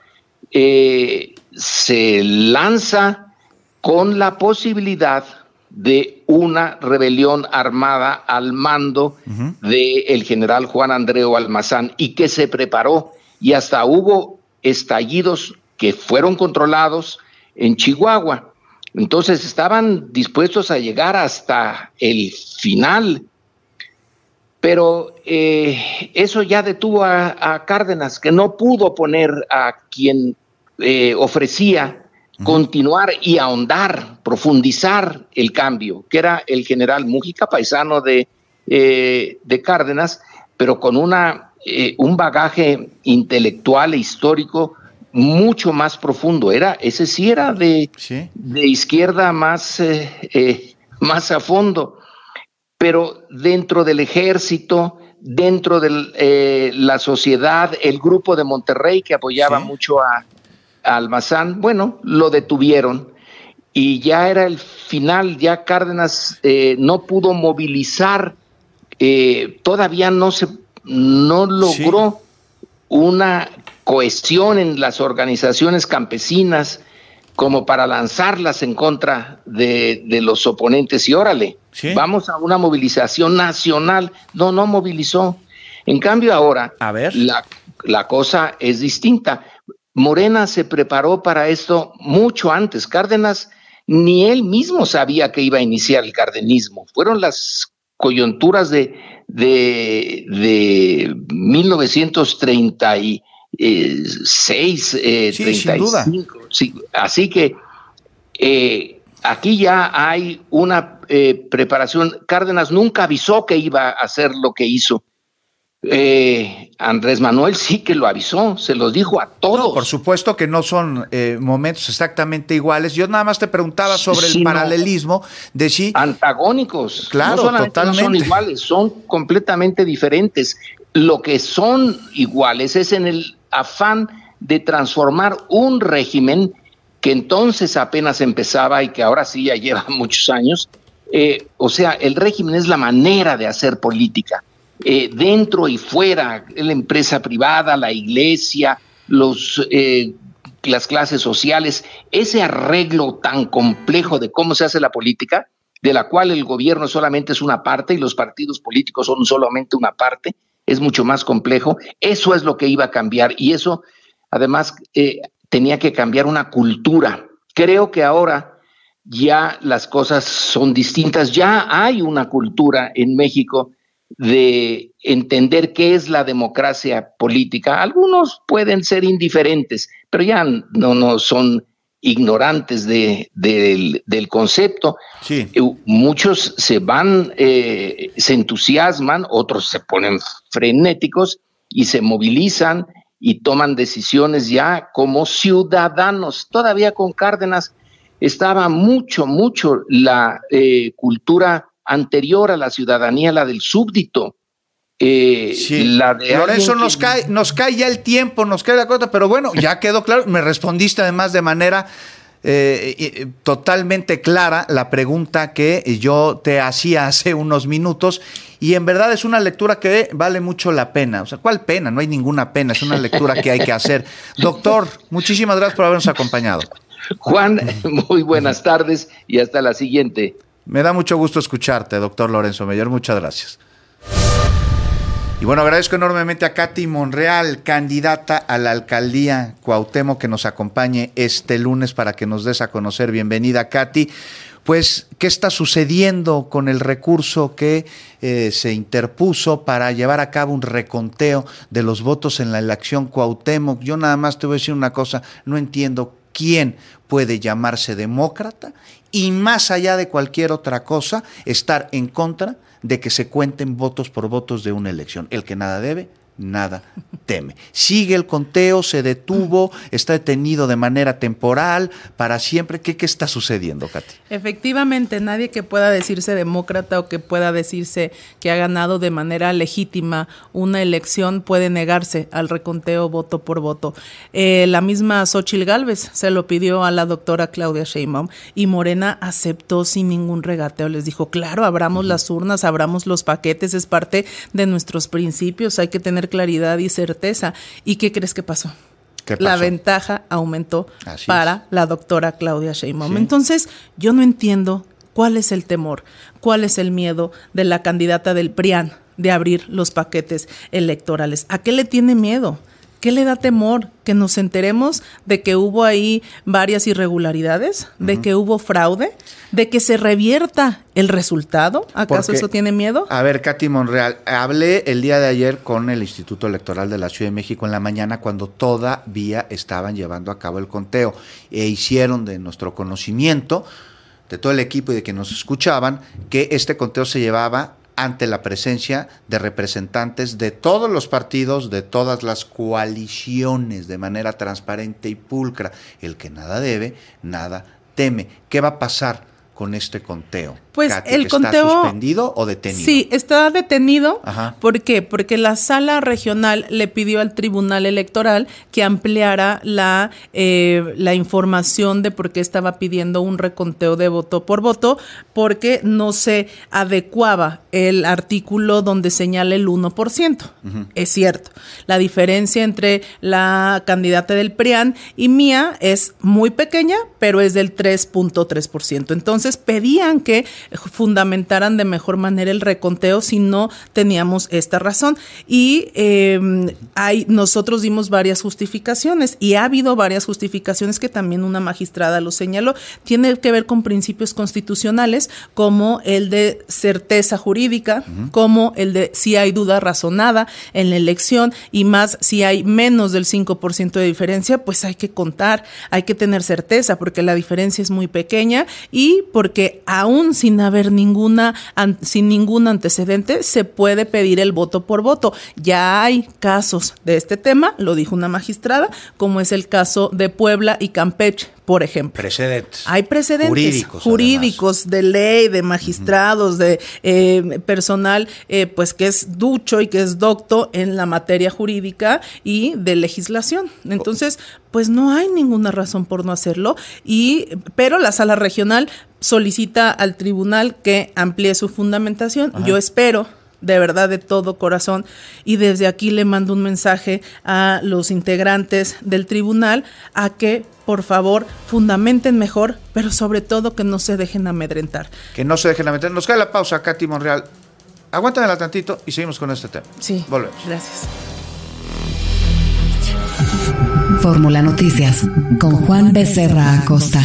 se lanza con la posibilidad de una rebelión armada al mando del general Juan Andreu Almazán, y que se preparó, y hasta hubo estallidos que fueron controlados en Chihuahua. Entonces estaban dispuestos a llegar hasta el final, pero eso ya detuvo a Cárdenas, que no pudo poner a quien ofrecía continuar y ahondar, profundizar el cambio, que era el general Múgica, paisano de Cárdenas, pero con un bagaje intelectual e histórico mucho más profundo. Ese sí era de izquierda más a fondo, pero dentro del ejército, dentro de la sociedad, el grupo de Monterrey que apoyaba mucho a Almazán, bueno, lo detuvieron y ya era el final. Ya Cárdenas no pudo movilizar, todavía no logró una cohesión en las organizaciones campesinas como para lanzarlas en contra de los oponentes y órale, vamos a una movilización nacional. No movilizó. En cambio ahora la cosa es distinta. Morena se preparó para esto mucho antes. Cárdenas ni él mismo sabía que iba a iniciar el cardenismo. Fueron las coyunturas de 1936, 35. Sin duda. Sí, así que aquí ya hay una preparación. Cárdenas nunca avisó que iba a hacer lo que hizo. Andrés Manuel sí que lo avisó, se los dijo a todos. No, por supuesto que no son momentos exactamente iguales. Yo nada más te preguntaba sobre el paralelismo de si antagónicos. Claro, no solamente totalmente. No son iguales, son completamente diferentes. Lo que son iguales es en el afán de transformar un régimen que entonces apenas empezaba y que ahora sí ya lleva muchos años. O sea, el régimen es la manera de hacer política. Dentro y fuera, la empresa privada, la iglesia, las clases sociales, ese arreglo tan complejo de cómo se hace la política, de la cual el gobierno solamente es una parte y los partidos políticos son solamente una parte, es mucho más complejo. Eso es lo que iba a cambiar, y eso además tenía que cambiar una cultura. Creo que ahora ya las cosas son distintas, ya hay una cultura en México de entender qué es la democracia política. Algunos pueden ser indiferentes, pero ya no son ignorantes del concepto. Sí. Muchos se entusiasman, otros se ponen frenéticos y se movilizan y toman decisiones ya como ciudadanos. Todavía con Cárdenas estaba mucho la cultura anterior a la ciudadanía, la del súbdito. La de Lorenzo, nos cae ya el tiempo, nos cae la cosa, pero bueno, ya quedó claro. Me respondiste además de manera totalmente clara la pregunta que yo te hacía hace unos minutos, y en verdad es una lectura que vale mucho la pena. O sea, ¿cuál pena? No hay ninguna pena, es una lectura que hay que hacer. Doctor, muchísimas gracias por habernos acompañado. Juan, muy buenas tardes y hasta la siguiente. Me da mucho gusto escucharte, doctor Lorenzo Meyer. Muchas gracias. Y bueno, agradezco enormemente a Katy Monreal, candidata a la alcaldía Cuauhtémoc, que nos acompañe este lunes para que nos des a conocer. Bienvenida, Katy. Pues, ¿qué está sucediendo con el recurso que se interpuso para llevar a cabo un reconteo de los votos en la elección Cuauhtémoc? Yo nada más te voy a decir una cosa, no entiendo quién puede llamarse demócrata y, más allá de cualquier otra cosa, estar en contra de que se cuenten votos por votos de una elección. El que nada debe, nada teme. Sigue el conteo, se detuvo, está detenido de manera temporal, para siempre. ¿Qué está sucediendo, Katy? Efectivamente, nadie que pueda decirse demócrata o que pueda decirse que ha ganado de manera legítima una elección puede negarse al reconteo voto por voto. La misma Xóchitl Gálvez se lo pidió a la doctora Claudia Sheinbaum y Morena aceptó sin ningún regateo. Les dijo, claro, abramos las urnas, abramos los paquetes, es parte de nuestros principios, hay que tener claridad y certeza. ¿Y qué crees que pasó? La ventaja aumentó para la doctora Claudia Sheinbaum. Sí. Entonces, yo no entiendo cuál es el temor, cuál es el miedo de la candidata del PRIAN de abrir los paquetes electorales. ¿A qué le tiene miedo? ¿Qué le da temor? ¿Que nos enteremos de que hubo ahí varias irregularidades? ¿De que hubo fraude? ¿De que se revierta el resultado? ¿Acaso eso tiene miedo? A ver, Katy Monreal, hablé el día de ayer con el Instituto Electoral de la Ciudad de México en la mañana cuando todavía estaban llevando a cabo el conteo e hicieron de nuestro conocimiento, de todo el equipo y de que nos escuchaban, que este conteo se llevaba ante la presencia de representantes de todos los partidos, de todas las coaliciones, de manera transparente y pulcra. El que nada debe, nada teme. ¿Qué va a pasar con este conteo? Pues Katy, el conteo... ¿está suspendido o detenido? Sí, está detenido. Ajá. ¿Por qué? Porque la sala regional le pidió al Tribunal Electoral que ampliara la información de por qué estaba pidiendo un reconteo de voto por voto, porque no se adecuaba el artículo donde señala el 1%. Uh-huh. Es cierto. La diferencia entre la candidata del PRIAN y mía es muy pequeña, pero es del 3.3%. Entonces pedían que fundamentaran de mejor manera el reconteo si no teníamos esta razón. Y nosotros dimos varias justificaciones y ha habido varias justificaciones que también una magistrada lo señaló. Tiene que ver con principios constitucionales como el de certeza jurídica, como el de si hay duda razonada en la elección y más si hay menos del 5% de diferencia, pues hay que contar, hay que tener certeza porque la diferencia es muy pequeña y porque aún sin haber ningún antecedente se puede pedir el voto por voto. Ya hay casos de este tema, lo dijo una magistrada, como es el caso de Puebla y Campeche, por ejemplo. Precedentes. Hay precedentes jurídicos de ley, de magistrados, de personal pues que es ducho y que es docto en la materia jurídica y de legislación. Entonces, pues no hay ninguna razón por no hacerlo, pero la sala regional solicita al tribunal que amplíe su fundamentación. Ajá. Yo espero, de verdad, de todo corazón, y desde aquí le mando un mensaje a los integrantes del tribunal a que, por favor, fundamenten mejor, pero sobre todo que no se dejen amedrentar. Que no se dejen amedrentar. Nos cae la pausa, Katy Monreal. Aguántamela tantito y seguimos con este tema. Sí. Volvemos. Gracias. Fórmula Noticias con Juan Becerra Acosta.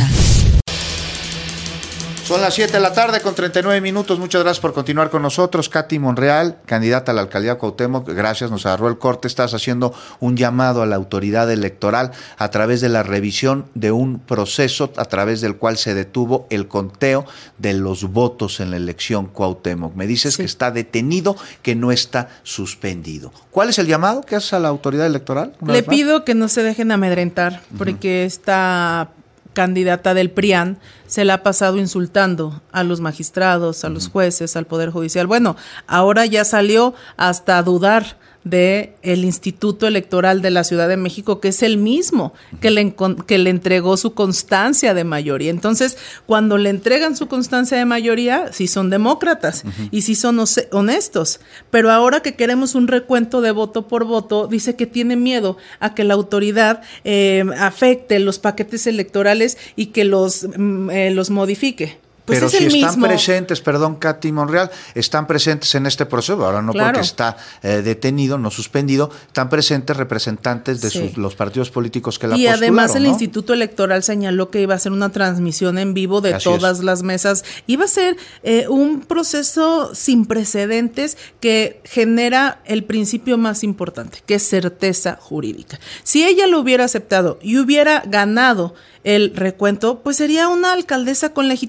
Son las 7 de la tarde con 39 minutos. Muchas gracias por continuar con nosotros. Katy Monreal, candidata a la alcaldía de Cuauhtémoc. Gracias, nos agarró el corte. Estás haciendo un llamado a la autoridad electoral a través de la revisión de un proceso a través del cual se detuvo el conteo de los votos en la elección Cuauhtémoc. Me dices que está detenido, que no está suspendido. ¿Cuál es el llamado que haces a la autoridad electoral? Le pido que no se dejen amedrentar, porque esta candidata del PRIAN se la ha pasado insultando a los magistrados, a los jueces, al Poder Judicial. Bueno, ahora ya salió hasta a dudar de el Instituto Electoral de la Ciudad de México, que es el mismo que le entregó su constancia de mayoría. Entonces, cuando le entregan su constancia de mayoría, sí son demócratas y sí son honestos. Pero ahora que queremos un recuento de voto por voto, dice que tiene miedo a que la autoridad afecte los paquetes electorales y que los modifique. Pues pero es si están mismo. presentes, Katy Monreal, están presentes en este proceso, ahora no porque está detenido, no suspendido, están presentes representantes de los partidos políticos que la postularon. Y además el ¿no? Instituto Electoral señaló que iba a ser una transmisión en vivo de todas las mesas. Iba a ser un proceso sin precedentes que genera el principio más importante, que es certeza jurídica. Si ella lo hubiera aceptado y hubiera ganado el recuento, pues sería una alcaldesa con legitimidad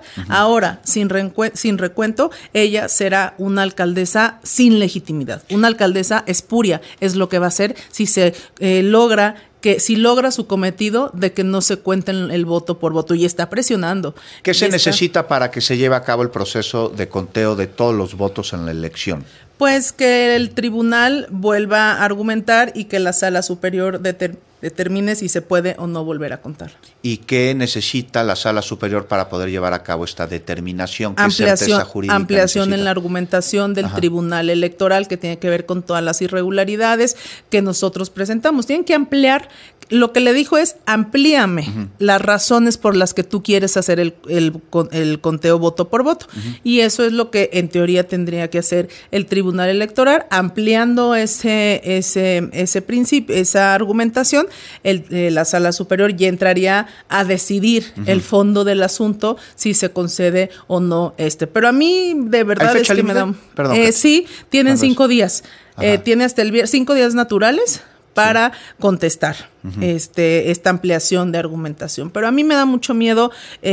Ahora, sin recuento, ella será una alcaldesa sin legitimidad, una alcaldesa espuria, es lo que va a hacer si se logra su cometido de que no se cuente el voto por voto, y está presionando. ¿Qué se necesita para que se lleve a cabo el proceso de conteo de todos los votos en la elección? Pues que el tribunal vuelva a argumentar y que la sala superior determine si se puede o no volver a contar. ¿Y qué necesita la sala superior para poder llevar a cabo esta determinación? ¿Qué certeza jurídica ampliación necesita? En la argumentación del tribunal electoral, que tiene que ver con todas las irregularidades que nosotros presentamos. Tienen que ampliar. Lo que le dijo es: amplíame las razones por las que tú quieres hacer el conteo voto por voto. Y eso es lo que en teoría tendría que hacer el tribunal electoral, ampliando ese principio, esa argumentación. La sala superior ya entraría a decidir el fondo del asunto, si se concede o no Pero a mí de verdad es que me da... Perdón, sí, tienen 5 días. Tiene hasta 5 días naturales para contestar esta ampliación de argumentación. Pero a mí me da mucho miedo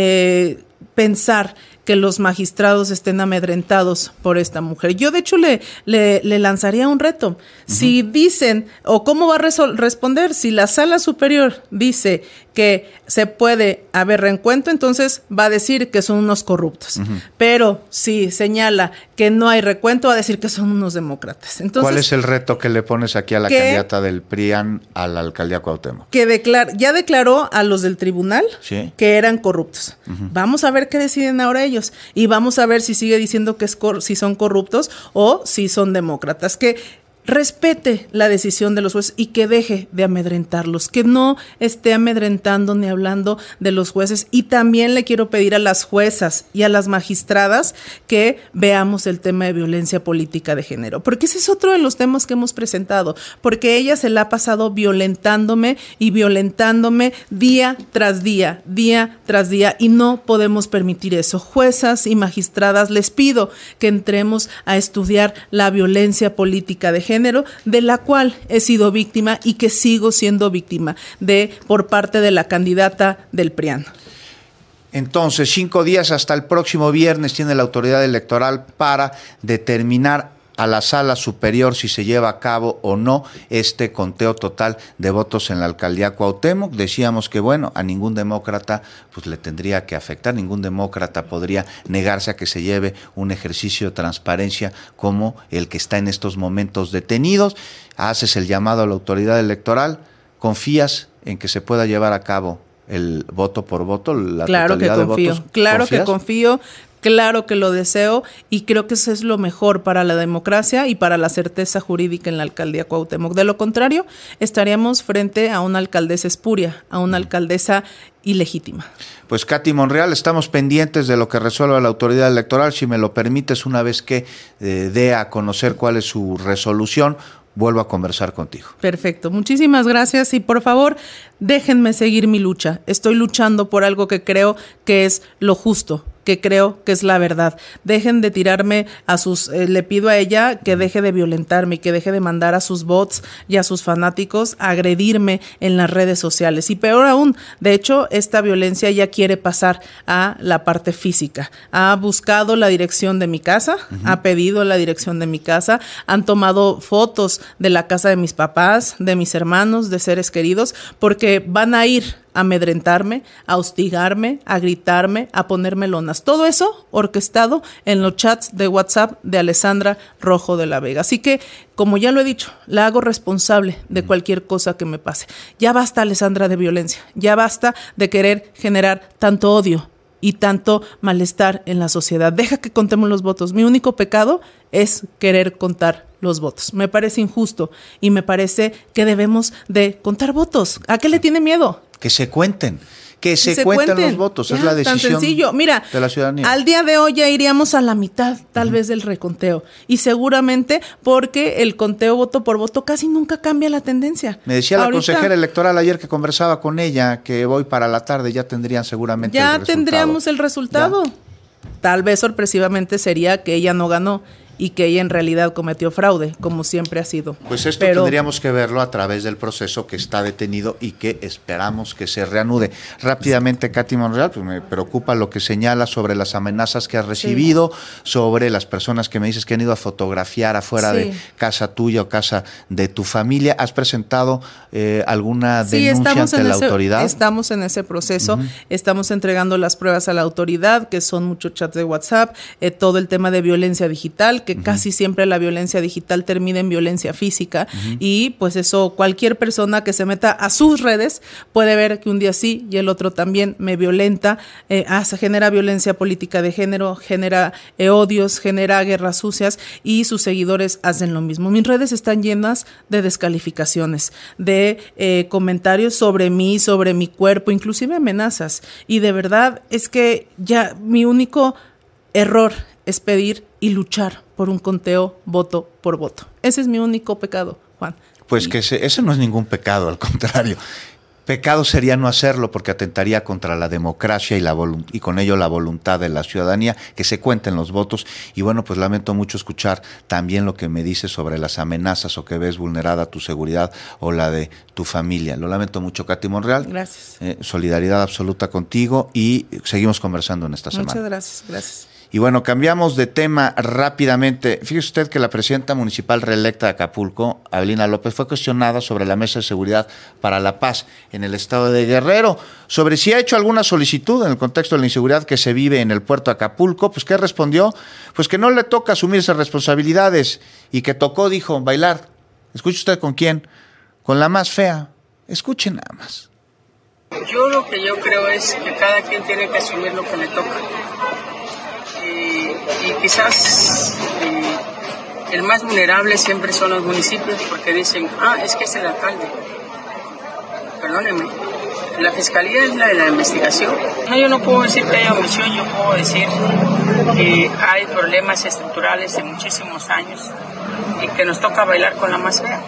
pensar que los magistrados estén amedrentados por esta mujer. Yo, de hecho, le lanzaría un reto. Si dicen, o cómo va a responder, si la sala superior dice que se puede haber reencuentro, entonces va a decir que son unos corruptos. Pero si señala que no hay recuento, va a decir que son unos demócratas. Entonces, ¿cuál es el reto que le pones aquí a la candidata del PRIAN a la alcaldía Cuauhtémoc? Que ya declaró a los del tribunal que eran corruptos. Vamos a ver qué deciden ahora ellos. Y vamos a ver si sigue diciendo que si son corruptos o si son demócratas. Que respete la decisión de los jueces y que deje de amedrentarlos, que no esté amedrentando ni hablando de los jueces. Y también le quiero pedir a las juezas y a las magistradas que veamos el tema de violencia política de género, porque ese es otro de los temas que hemos presentado, porque ella se la ha pasado violentándome día tras día, y no podemos permitir eso. Juezas y magistradas, les pido que entremos a estudiar la violencia política de género, de la cual he sido víctima y que sigo siendo víctima por parte de la candidata del PRIAN. Entonces, 5 días hasta el próximo viernes tiene la autoridad electoral para determinar a la sala superior si se lleva a cabo o no este conteo total de votos en la alcaldía Cuauhtémoc. Decíamos que, bueno, a ningún demócrata pues le tendría que afectar, ningún demócrata podría negarse a que se lleve un ejercicio de transparencia como el que está en estos momentos detenidos. Haces el llamado a la autoridad electoral, ¿confías en que se pueda llevar a cabo el voto por voto, la totalidad de votos? Claro que confío. Claro que lo deseo, y creo que eso es lo mejor para la democracia y para la certeza jurídica en la alcaldía Cuauhtémoc. De lo contrario, estaríamos frente a una alcaldesa espuria, a una alcaldesa ilegítima. Pues Katy Monreal, estamos pendientes de lo que resuelva la autoridad electoral. Si me lo permites, una vez que dé a conocer cuál es su resolución, vuelvo a conversar contigo. Perfecto, muchísimas gracias, y por favor, déjenme seguir mi lucha. Estoy luchando por algo que creo que es lo justo, que creo que es la verdad. Dejen de tirarme le pido a ella que deje de violentarme y que deje de mandar a sus bots y a sus fanáticos a agredirme en las redes sociales. Y peor aún, de hecho, esta violencia ya quiere pasar a la parte física. Ha buscado la dirección de mi casa, ha pedido la dirección de mi casa, han tomado fotos de la casa de mis papás, de mis hermanos, de seres queridos, porque van a ir a amedrentarme, a hostigarme, a gritarme, a ponerme lonas. Todo eso orquestado en los chats de WhatsApp de Alessandra Rojo de la Vega. Así que, como ya lo he dicho, la hago responsable de cualquier cosa que me pase. Ya basta, Alessandra, de violencia. Ya basta de querer generar tanto odio y tanto malestar en la sociedad. Deja que contemos los votos. Mi único pecado es querer contar los votos. Me parece injusto y me parece que debemos de contar votos. ¿A qué le tiene miedo? Que se cuenten. Que se cuenten los votos, ya, es la decisión tan sencillo. Mira, de la ciudadanía. Al día de hoy ya iríamos a la mitad, tal vez, del reconteo. Y seguramente porque el conteo voto por voto casi nunca cambia la tendencia. Me decía la consejera electoral ayer que conversaba con ella que hoy para la tarde ya tendrían seguramente el resultado. Ya tendríamos el resultado. Ya. Tal vez sorpresivamente sería que ella no ganó y que ella en realidad cometió fraude, como siempre ha sido. Pues esto tendríamos que verlo a través del proceso que está detenido y que esperamos que se reanude. Rápidamente, Katy Monreal, pues me preocupa lo que señala sobre las amenazas que has recibido, sobre las personas que me dices que han ido a fotografiar afuera de casa tuya o casa de tu familia. ¿Has presentado alguna denuncia ante la autoridad? Estamos en ese proceso, estamos entregando las pruebas a la autoridad, que son muchos chats de WhatsApp, todo el tema de violencia digital, que casi siempre la violencia digital termina en violencia física, y pues eso, cualquier persona que se meta a sus redes puede ver que un día sí y el otro también me violenta, se genera violencia política de género, genera odios, genera guerras sucias, y sus seguidores hacen lo mismo. Mis redes están llenas de descalificaciones, de comentarios sobre mí, sobre mi cuerpo, inclusive amenazas, y de verdad es que ya mi único error es pedir y luchar por un conteo voto por voto. Ese es mi único pecado, Juan. Pues que ese no es ningún pecado, al contrario. Pecado sería no hacerlo, porque atentaría contra la democracia y con ello la voluntad de la ciudadanía, que se cuenten los votos. Y bueno, pues lamento mucho escuchar también lo que me dices sobre las amenazas o que ves vulnerada tu seguridad o la de tu familia. Lo lamento mucho, Katy Monreal. Gracias. Solidaridad absoluta contigo y seguimos conversando en esta semana. Muchas gracias, gracias. Y bueno, cambiamos de tema rápidamente. Fíjese usted que la presidenta municipal reelecta de Acapulco, Abelina López, fue cuestionada sobre la Mesa de Seguridad para la Paz en el estado de Guerrero, sobre si ha hecho alguna solicitud en el contexto de la inseguridad que se vive en el puerto de Acapulco. Pues ¿qué respondió? Pues que no le toca asumir esas responsabilidades y que tocó, dijo, bailar. ¿Escucha usted con quién? Con la más fea. Escuche nada más. Yo lo que yo creo es que cada quien tiene que asumir lo que le toca. Y quizás el más vulnerable siempre son los municipios, porque dicen, es que es el alcalde. Perdónenme, la fiscalía es la de la investigación. No, yo no puedo decir que haya omisión, yo puedo decir que hay problemas estructurales de muchísimos años y que nos toca bailar con la más fea.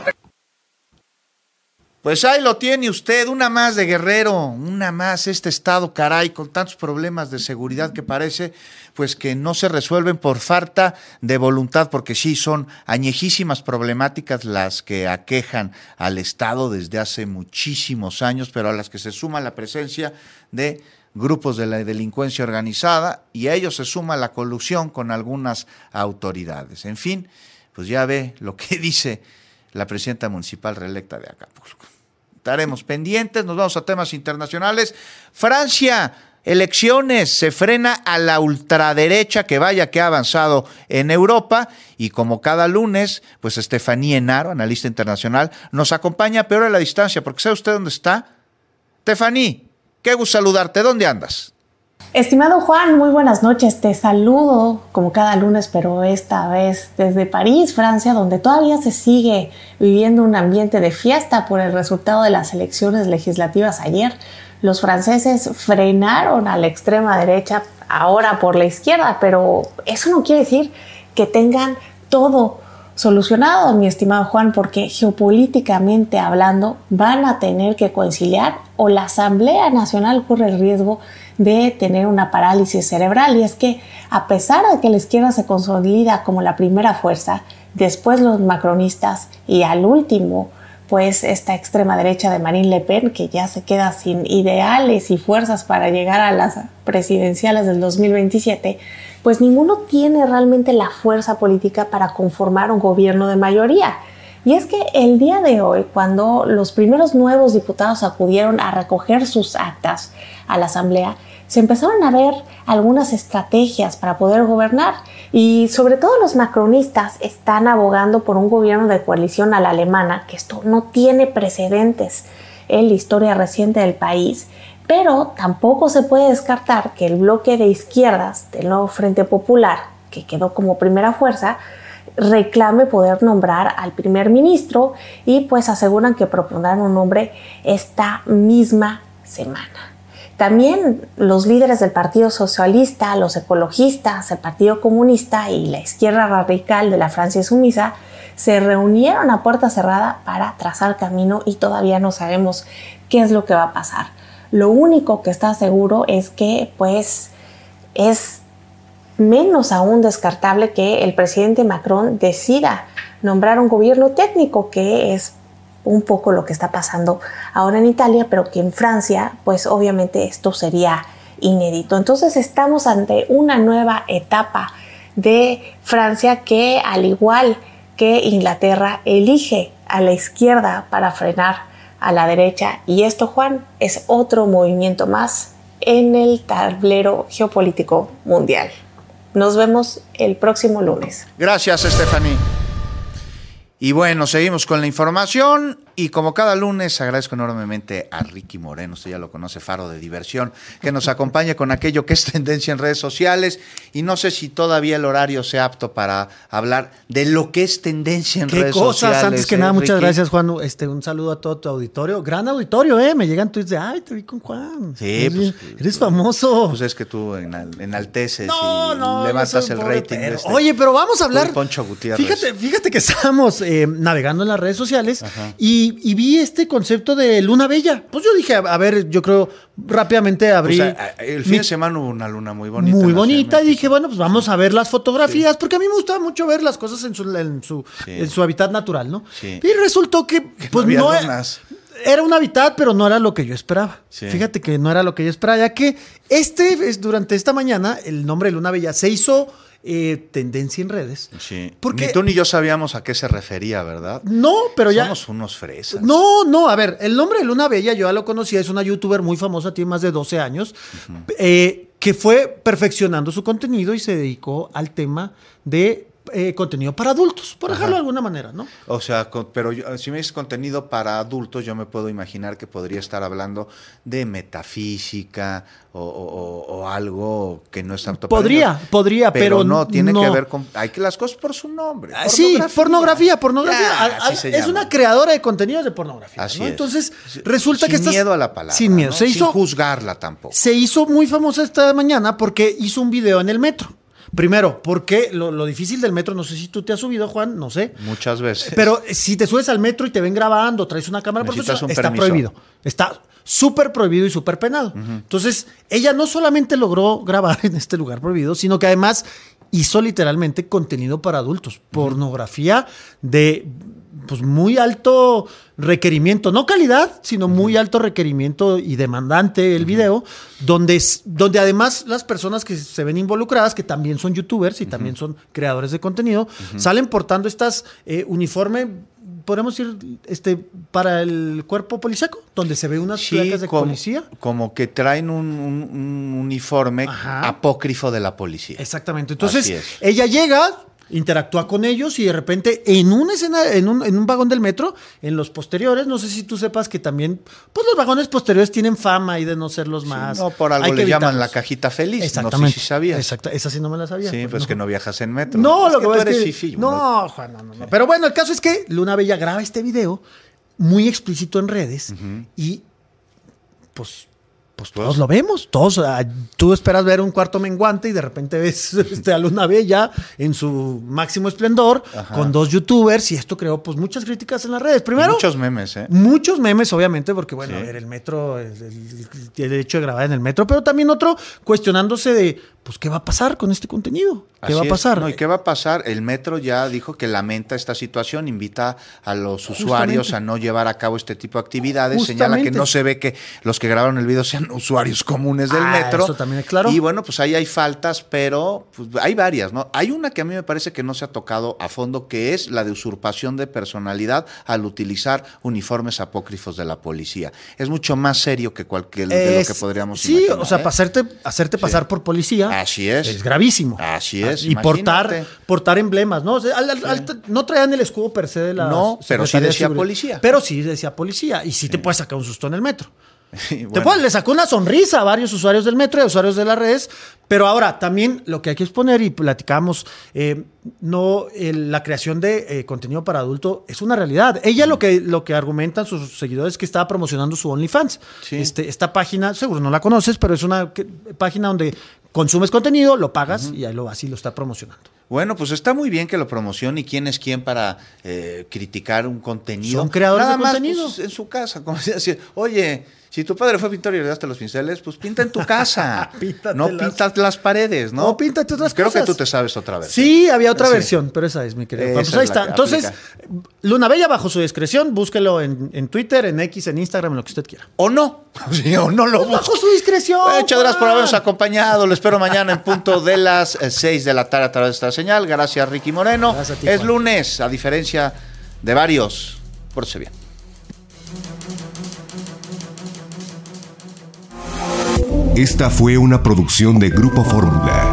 Pues ahí lo tiene usted, una más de Guerrero, una más, este estado, caray, con tantos problemas de seguridad que parece pues que no se resuelven por falta de voluntad, porque sí son añejísimas problemáticas las que aquejan al estado desde hace muchísimos años, pero a las que se suma la presencia de grupos de la delincuencia organizada y a ellos se suma la colusión con algunas autoridades. En fin, pues ya ve lo que dice la presidenta municipal reelecta de Acapulco. Estaremos pendientes, nos vamos a temas internacionales. Francia, elecciones, se frena a la ultraderecha que vaya que ha avanzado en Europa, y como cada lunes, pues Estefanía Enaro, analista internacional, nos acompaña peor a la distancia, porque ¿sabe usted dónde está? Estefanía, qué gusto saludarte, ¿dónde andas? Estimado Juan, muy buenas noches, te saludo como cada lunes, pero esta vez desde París, Francia, donde todavía se sigue viviendo un ambiente de fiesta por el resultado de las elecciones legislativas ayer. Los franceses frenaron a la extrema derecha, ahora por la izquierda, pero eso no quiere decir que tengan todo solucionado, mi estimado Juan, porque geopolíticamente hablando van a tener que conciliar o la Asamblea Nacional corre el riesgo de tener una parálisis cerebral. Y es que a pesar de que la izquierda se consolida como la primera fuerza, después los macronistas y al último pues esta extrema derecha de Marine Le Pen, que ya se queda sin ideales y fuerzas para llegar a las presidenciales del 2027, pues ninguno tiene realmente la fuerza política para conformar un gobierno de mayoría. Y es que el día de hoy, cuando los primeros nuevos diputados acudieron a recoger sus actas a la asamblea, se empezaron a ver algunas estrategias para poder gobernar, y sobre todo los macronistas están abogando por un gobierno de coalición a la alemana, que esto no tiene precedentes en la historia reciente del país, pero tampoco se puede descartar que el bloque de izquierdas del nuevo Frente Popular, que quedó como primera fuerza, reclame poder nombrar al primer ministro, y pues aseguran que propondrán un nombre esta misma semana. También los líderes del Partido Socialista, los ecologistas, el Partido Comunista y la izquierda radical de la Francia sumisa se reunieron a puerta cerrada para trazar camino, y todavía no sabemos qué es lo que va a pasar. Lo único que está seguro es que pues es menos aún descartable que el presidente Macron decida nombrar un gobierno técnico, que es un poco lo que está pasando ahora en Italia, pero que en Francia, pues obviamente esto sería inédito. Entonces estamos ante una nueva etapa de Francia que, al igual que Inglaterra, elige a la izquierda para frenar a la derecha. Y esto, Juan, es otro movimiento más en el tablero geopolítico mundial. Nos vemos el próximo lunes. Gracias, Stephanie. Y bueno, seguimos con la información y como cada lunes agradezco enormemente a Ricky Moreno, usted ya lo conoce, Faro de Diversión, que nos acompaña con aquello que es tendencia en redes sociales y no sé si todavía el horario sea apto para hablar de lo que es tendencia en redes sociales. Qué cosas, antes que nada, muchas Ricky. Gracias, Juan, un saludo a todo tu auditorio, gran auditorio, me llegan tweets de, ay, te vi con Juan. Sí, pues, eres famoso. Pues es que tú enalteces y levantas el rating. Oye, pero vamos a hablar. Poncho Gutiérrez. Fíjate que estábamos navegando en las redes sociales y vi este concepto de luna bella. Pues yo dije, a ver, yo creo rápidamente abrí. O sea, el fin de semana hubo una luna muy bonita. Muy bonita, y dije, bueno, pues vamos a ver las fotografías, porque a mí me gustaba mucho ver las cosas en su hábitat natural, ¿no? Sí. Y resultó que pues no era un hábitat, pero no era lo que yo esperaba. Sí. Fíjate que no era lo que yo esperaba, ya que durante esta mañana el nombre de luna bella se hizo tendencia en redes. Sí. Porque ni tú ni yo sabíamos a qué se refería, ¿verdad? No, pero ya. Somos unos fresas. No, a ver, el nombre de Luna Bella yo ya lo conocía, es una youtuber muy famosa, tiene más de 12 años, que fue perfeccionando su contenido y se dedicó al tema de contenido para adultos, por dejarlo de alguna manera, ¿no? O sea, pero si me dices contenido para adultos, yo me puedo imaginar que podría estar hablando de metafísica o algo que no es apto Podría, pero no tiene que ver con. Hay que las cosas por su nombre. Sí, pornografía. Es una creadora de contenidos de pornografía. Así ¿no? es. Entonces, resulta que sin miedo a la palabra. Sin miedo. ¿no? Sin juzgarla tampoco. Se hizo muy famosa esta mañana porque hizo un video en el metro. Primero, porque lo difícil del metro, no sé si tú te has subido, Juan, no sé. Muchas veces. Pero si te subes al metro y te ven grabando, traes una cámara profesional, está prohibido. Está súper prohibido y súper penado. Entonces, ella no solamente logró grabar en este lugar prohibido, sino que además hizo literalmente contenido para adultos. Pornografía de pues muy alto requerimiento, no calidad, sino muy alto requerimiento y demandante el video, donde además las personas que se ven involucradas, que también son youtubers y también son creadores de contenido, salen portando estas uniforme, podemos decir, para el cuerpo policíaco, donde se ve unas placas de policía. Como que traen un uniforme apócrifo de la policía. Exactamente. Entonces, ella llega, interactúa con ellos y de repente en una escena, en un vagón del metro, en los posteriores, no sé si tú sepas que también, pues los vagones posteriores tienen fama y de no ser los más. No, por algo le llaman la cajita feliz. Exactamente. No sé si sabías. Exacto, esa sí no me la sabía. Sí, pues no. Que no viajas en metro. No, lo que tú eres fifillo. No, Juan, no. Pero bueno, el caso es que Luna Bella graba este video muy explícito en redes y pues todos lo vemos, tú esperas ver un cuarto menguante y de repente ves a Luna Bella en su máximo esplendor con dos youtubers y esto creó pues muchas críticas en las redes. Primero, muchos memes, Muchos memes, obviamente, porque bueno, a ver, el metro, el hecho de grabar en el metro, pero también otro cuestionándose de pues ¿qué va a pasar con este contenido? ¿Qué va a pasar? No, ¿y qué va a pasar? El metro ya dijo que lamenta esta situación, invita a los usuarios a no llevar a cabo este tipo de actividades, señala que no se ve que los que grabaron el video sean usuarios comunes del metro. Eso también es claro. Y bueno, pues ahí hay faltas, pero pues, hay varias, ¿no? Hay una que a mí me parece que no se ha tocado a fondo, que es la de usurpación de personalidad al utilizar uniformes apócrifos de la policía. Es mucho más serio que cualquier de lo que podríamos imaginar. Sí, o sea, hacerte pasar por policía. Así es. Es gravísimo. Así es. Y portar emblemas, ¿no? O sea, no traían el escudo per se de la. No, pero sí decía policía. Pero sí decía policía. Y sí te puedes sacar un susto en el metro. Bueno. Le sacó una sonrisa a varios usuarios del metro y a usuarios de las redes, pero ahora también lo que hay que exponer y platicamos, la creación de contenido para adulto es una realidad. Ella lo que argumentan sus seguidores es que estaba promocionando su OnlyFans. Sí. Esta página, seguro no la conoces, pero es una página donde consumes contenido, lo pagas y ahí lo vas y lo está promocionando. Bueno, pues está muy bien que lo promocione. ¿Y quién es quién para criticar un contenido? Son creadores Nada de más, contenido. Pues, en su casa, como se decía, oye, si tu padre fue pintor y heredaste los pinceles, pues pinta en tu casa. No pintas las paredes, ¿no? No, píntate otras Creo cosas. que tú te sabes otra vez. Sí, había otra versión, pero esa es, mi querido. Pues ahí está. Entonces, Luna Bella, bajo su discreción, búsquelo en Twitter, en X, en Instagram, en lo que usted quiera. O no. Sí, o no lo busque. Bajo su discreción. Muchas gracias por habernos acompañado. Lo espero mañana en punto de las 6 de la tarde a través de esta señal. Gracias, Ricky Moreno. Gracias a ti, es Juan. lunes, a diferencia de varios. Pórtese bien. Esta fue una producción de Grupo Fórmula.